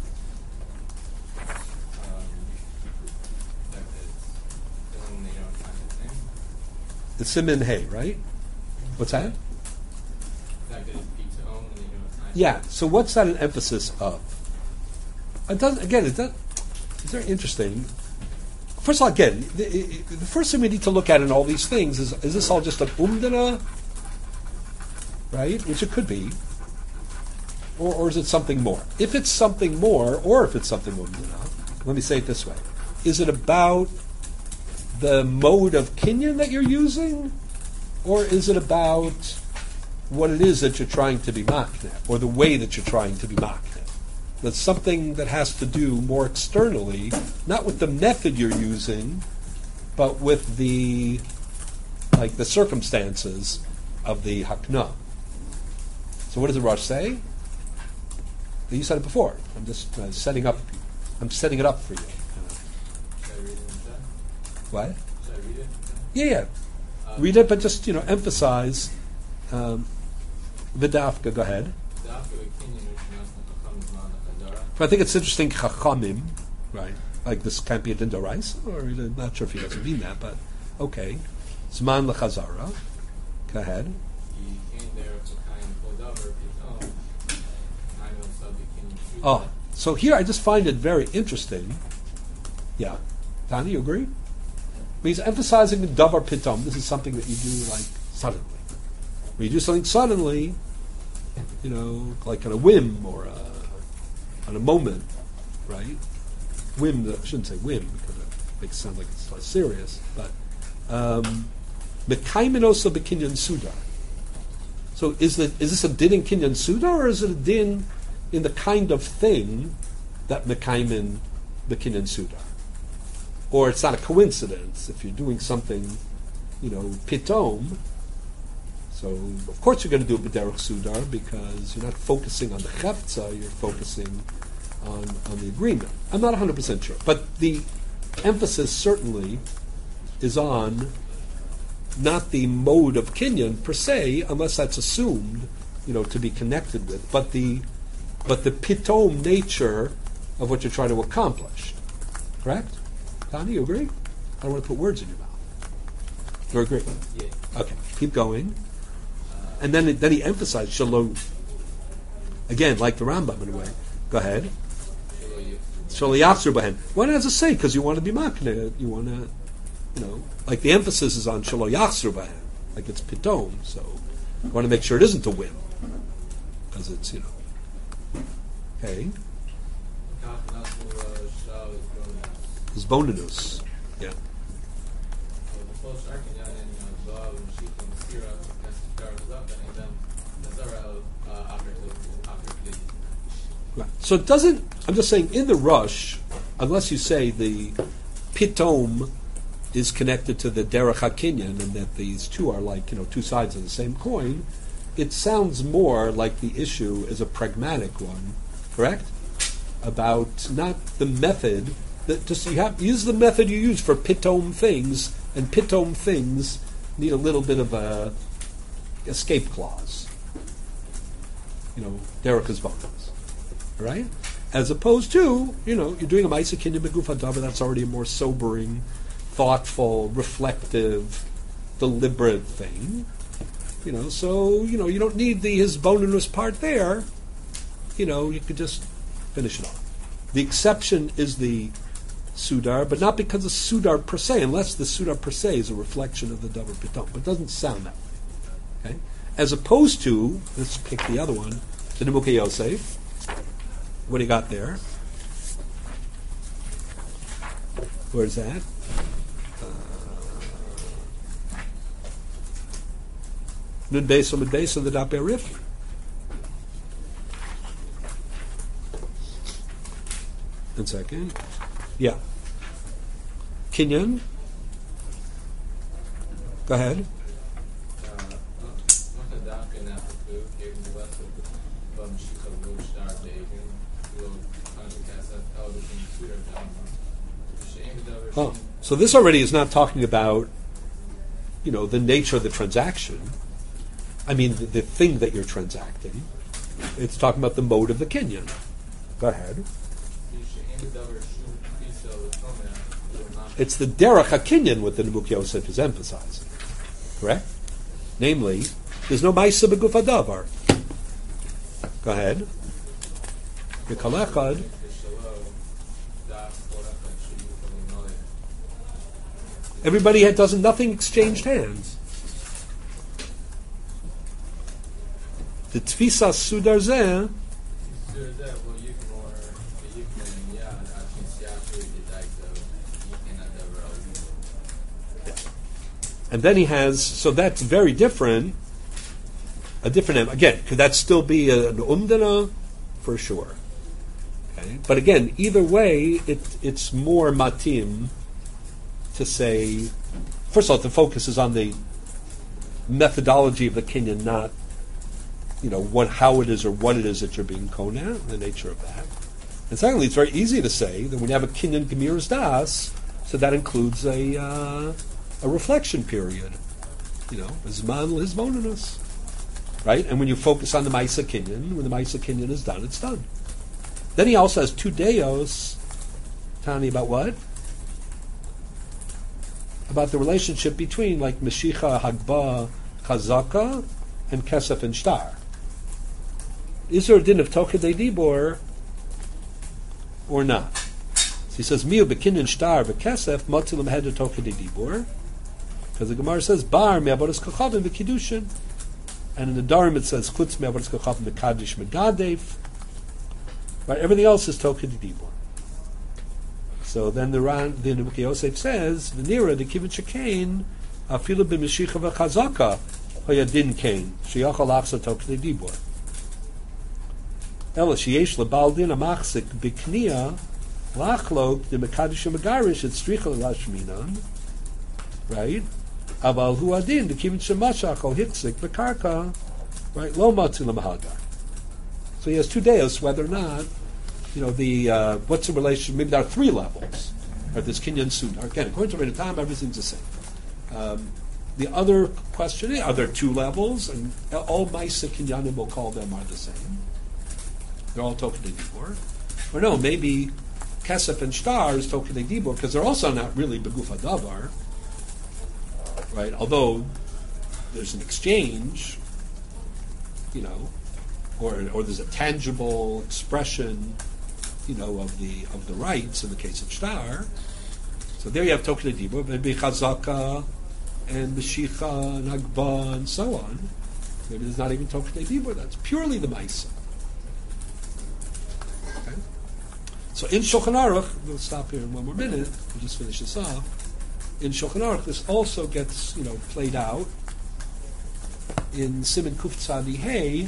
The Simin Hay, right? What's that? Yeah. So what's that an emphasis of? It's very interesting. First of all, again, the first thing we need to look at in all these things is this all just an umdana, right? Which it could be, or is it something more? If it's something more, or if it's something umdana, let me say it this way: is it about the mode of kinyan that you're using, or is it about what it is that you're trying to be makna, or the way that you're trying to be makna? That's something that has to do more externally, not with the method you're using, but with the circumstances of the hakna. So what does the Rosh say? You said it before. I'm just setting up. I'm setting it up for you. What? Should I read it? Yeah. Read it, but just emphasize the dafka. Go ahead. But I think it's interesting, chachamim, right? Like this can't be a din d'oraisa, or I'm not sure if he doesn't mean that, but okay. Zman l'chazara. Go ahead. Oh, so here I just find it very interesting. Yeah. Tani, you agree? He's emphasizing the davar pitom. This is something that you do like suddenly. When you do something suddenly, like on a whim or on a moment, right? Whim, I shouldn't say whim because it makes it sound like it's less serious, but mekaymin osa b'kinyan suda. So is this a din in kinyan suda, or is it a din in the kind of thing that mekaymin b'kinyan suda? Or it's not a coincidence if you're doing something, pitom. So of course you're going to do a b'derech sudar because you're not focusing on the chefza, you're focusing on the agreement. I'm not 100% sure, but the emphasis certainly is on not the mode of kinyan per se, unless that's assumed, to be connected with, but the pitom nature of what you're trying to accomplish. Correct? Tani, you agree? I don't want to put words in your mouth. You agree? Yeah. Okay, keep going. And then he emphasized shalom. Again, like the Rambam in a way. Go ahead. Shalom yachzer b'hen. Why does it say? Because you want to be makne. You want to, like the emphasis is on shalom yachzer b'hen. Like it's pitom. So you want to make sure it isn't a whim. Because it's, Okay. It's bonus. Yeah. Right. So it doesn't, I'm just saying, in the rush, unless you say the pitom is connected to the derech hakinyan and that these two are like, two sides of the same coin, it sounds more like the issue is a pragmatic one, correct? About not the method, that just use the method you use for pitom things, and pitom things need a little bit of a escape clause. Derech is bonus. Right? As opposed to, you're doing a Ma'aseh Kinyan Beguf HaDavar, that's already a more sobering, thoughtful, reflective, deliberate thing. So, you don't need the hisbonenus part there. You could just finish it off. The exception is the Sudar, but not because of Sudar per se, unless the Sudar per se is a reflection of the Davar Pitom. But it doesn't sound that way. Okay? As opposed to, let's pick the other one, the Nimukei Yosef. What do you got there? Where's that? Nun Beis Amud Beis on the Daf Arif. One second. Yeah. Kinyan. Go ahead. Oh, so this already is not talking about, the nature of the transaction. I mean, the thing that you're transacting. It's talking about the mode of the kinyan. Go ahead. It's the derech hakinyan what the Nimukei Yosef is emphasizing. Correct? Namely, there's no ma'aseh beguf hadavar. Go ahead. V'kol echad. Everybody nothing exchanged hands. The tfisa sudar zeh. And then he has, so that's very different. A different, again, could that still be an umdana? For sure. Okay? But again, either way, it's more matim to say, first of all, the focus is on the methodology of the kinyan, not, how it is or what it is that you're being koneh, the nature of that. And secondly, it's very easy to say that when you have a kinyan gemiras das, so that includes a reflection period, zman lizbonenus, right? And when you focus on the Ma'aseh Kinyan, when the Ma'aseh Kinyan is done, it's done. Then he also has 2 deos, Tani, about what? About the relationship between like Meshicha, Hagba, Chazaka, and Kesef and Shtar. Is there a din of Tokadei Dibor or not? So he says, Miu bekinyan Shtar v'Kesef Motzilim Heder Tokadei Dibor. Because the Gemara says, Bar me'avodas kochavim v'kiddushin. And in the Darim it says, Chutz me'avodas kochavim v'kadish me'gadev. Right, everything else is Tokadei Dibor. So then the Nimukei Yosef says, V'nira de kivin shekain afilu b'meshicha v'chazaka hayadin kain sheyachal achsa Tokadei Dibor. Ela sheyesh lebal din amachzik b'kniya lachlok de mekadish megarish et stricha l'rashminan. Right? Aval hu adin de kivin shemashach al hitzik b'karka. Right? Lo matzi l'mahagar. So he has 2 days whether or not, what's the relation? Maybe there are 3 levels. Right? There's kinyan sudar. Again, according to Reinatam, everything's the same. the other question is, are there two levels? And all Maisa Kinyanim, we'll call them, are the same. They're all Tokenei Dibur. Or no, maybe Kesef and Shtar is Tokenei Dibur, because they're also not really Beguf HaDavar, right? Although there's an exchange, or there's a tangible expression, of the rights in the case of Shtar. So there you have Tokenei Dibur, maybe Chazaka and Meshicha and Agba and so on. Maybe there's not even Tokenei Dibur. That's purely the Maisa. Okay? So in Shulchan Aruch, we'll stop here in one more minute. We'll just finish this off. In Shulchan Aruch, this also gets played out in Siman Kuf Tzadi Hey.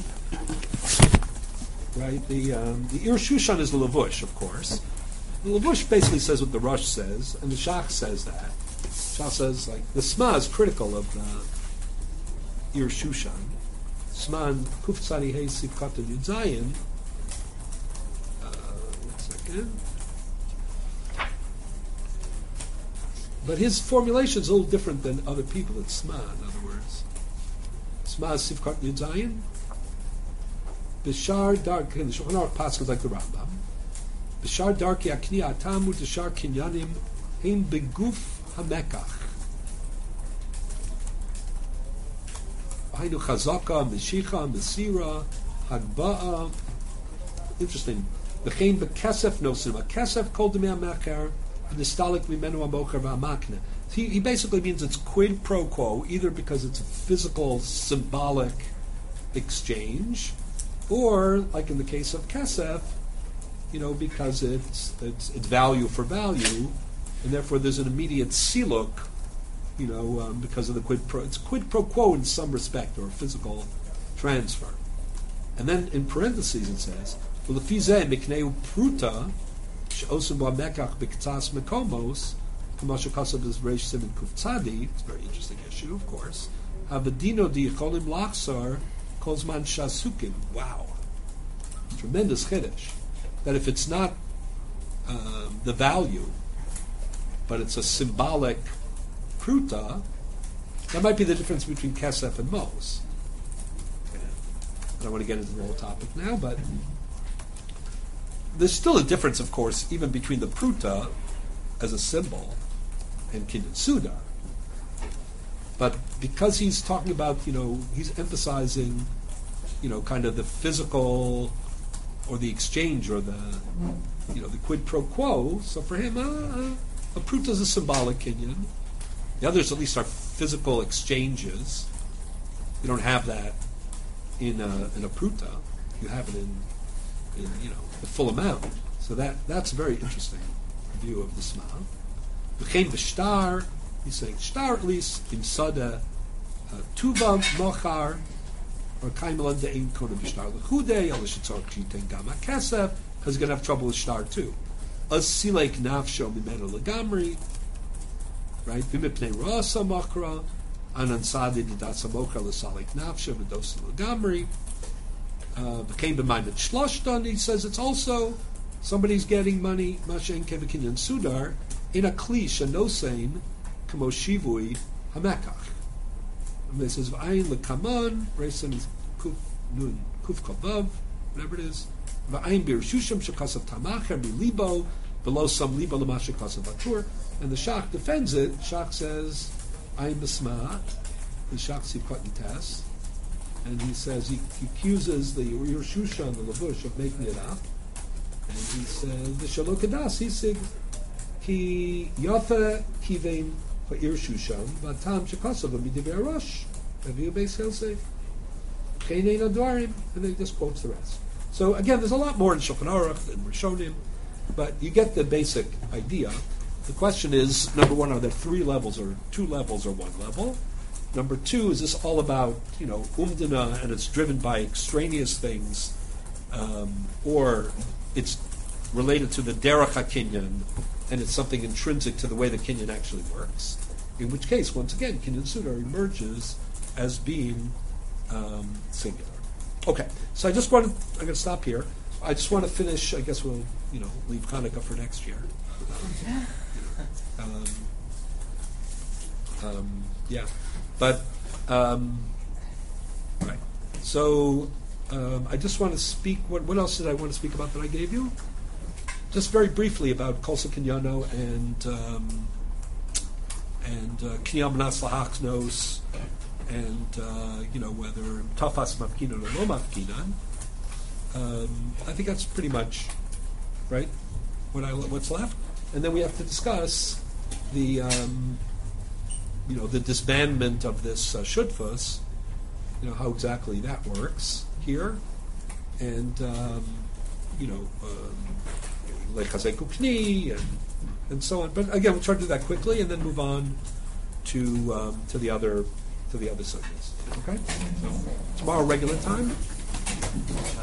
Right, the Ir Shushan is the Lavush, of course. The Lavush basically says what the Rush says, and the Shach says that. Shach says, the Sma is critical of the Ir Shushan. Sma and Kuf Tzadi Hey Sivkat and Yud Zayin. 1 second. But his formulation is a little different than other people at Sma, in other words. Sma is Sivkat Yud Zayin. Bishar Dark, and the Shulchan Aruch passes like the Rambam. Bishar Darki Akni Atamu Bishar Kinyanim Hein Beguf Hamekach. Hainu Chazaka, Meshicha, Mesira, Hadba'a. Interesting. V'chein Bekesef Nosim. A Kesef called Demei HaMecher, Nistalik Mimenu HaMocher VaMakne. He basically means it's quid pro quo, either because it's a physical, symbolic exchange, or, like in the case of Kesef, because it's value for value, and therefore there's an immediate siluk, because of the quid pro. It's quid pro quo in some respect, or physical transfer. And then in parentheses it says, "V'lefizeh mikneu pruta she'osim bo mekach b'k'tzas mekomos k'mashu kasav is reish simin kuf tzadi." It's a very interesting issue, of course. Havadino di cholim lachsar. Kozman Shasukim. Wow. Tremendous chiddush. That if it's not the value, but it's a symbolic pruta, that might be the difference between Kesef and Mos. I don't want to get into the whole topic now, but there's still a difference, of course, even between the pruta as a symbol and Kinyan Sudar. But because he's talking about, he's emphasizing, kind of the physical or the exchange or the quid pro quo. So for him, a pruta is a symbolic kinyan. The others at least are physical exchanges. You don't have that in a pruta. You have it in the full amount. So that's a very interesting view of the Sma. V'chein v'shtar. He's saying shtar at least in sada tuva mochar or kaimelan de'in koda b'shtar l'chudei ala shetzorach jiten gama kesef, because he's going to have trouble with shtar too. Az silek nafsho mimeno legamri, right? V'mipnei rasa machra anan sadi didasa mochar l'salek nafsho v'dosa legamri. Became b'maimet shloshtan. He says it's also somebody's getting money mashen kevikinyan sudar in a klish a nosein. Shivui Hamekach. And it says V'ayin lekaman, Reisim is Kuf Nun Kuf Kavav, whatever it is. V'ayin bir Shushim Shekasav Tamacher Milibo, below some Libo Lamash Shekasav Atur. And the Shach defends it. Shach says Ayin B'sma. The Shach Sivkot Tes, and he says he accuses the Ur Shushan, the Lavush, of making it up. And he says the Shalokadas. He says Ki Yafa Kivein. Ir Shushan, Vatam Shekasav Midiber Rosh, Aviu Beis Helsei, Chenein Advarim, and then he just quotes the rest. So again, there's a lot more in Shulchan Aruch than Rishonim, but you get the basic idea. The question is, number one, are there 3 levels or 2 levels or 1 level? Number 2, is this all about umdana and it's driven by extraneous things, or it's related to the derech hakinyan and it's something intrinsic to the way the kinyan actually works? In which case, once again, Kinyan Sudar emerges as being singular. Okay, so I'm going to stop here. I just want to finish. I guess we'll, leave Hanukkah for next year. Yeah, but right. So I just want to speak. What else did I want to speak about that I gave you? Just very briefly about Kolsa Kinyano and Kinyam Nas Lahachnos, and whether Tafas Mafkinan or Lo Mafkinan. I think that's pretty much right. What's left, and then we have to discuss the the disbandment of this shutfus. How exactly that works here, and Lechazek Ukni and so on. But again, we'll try to do that quickly and then move on to the other subjects. Okay. So tomorrow regular time.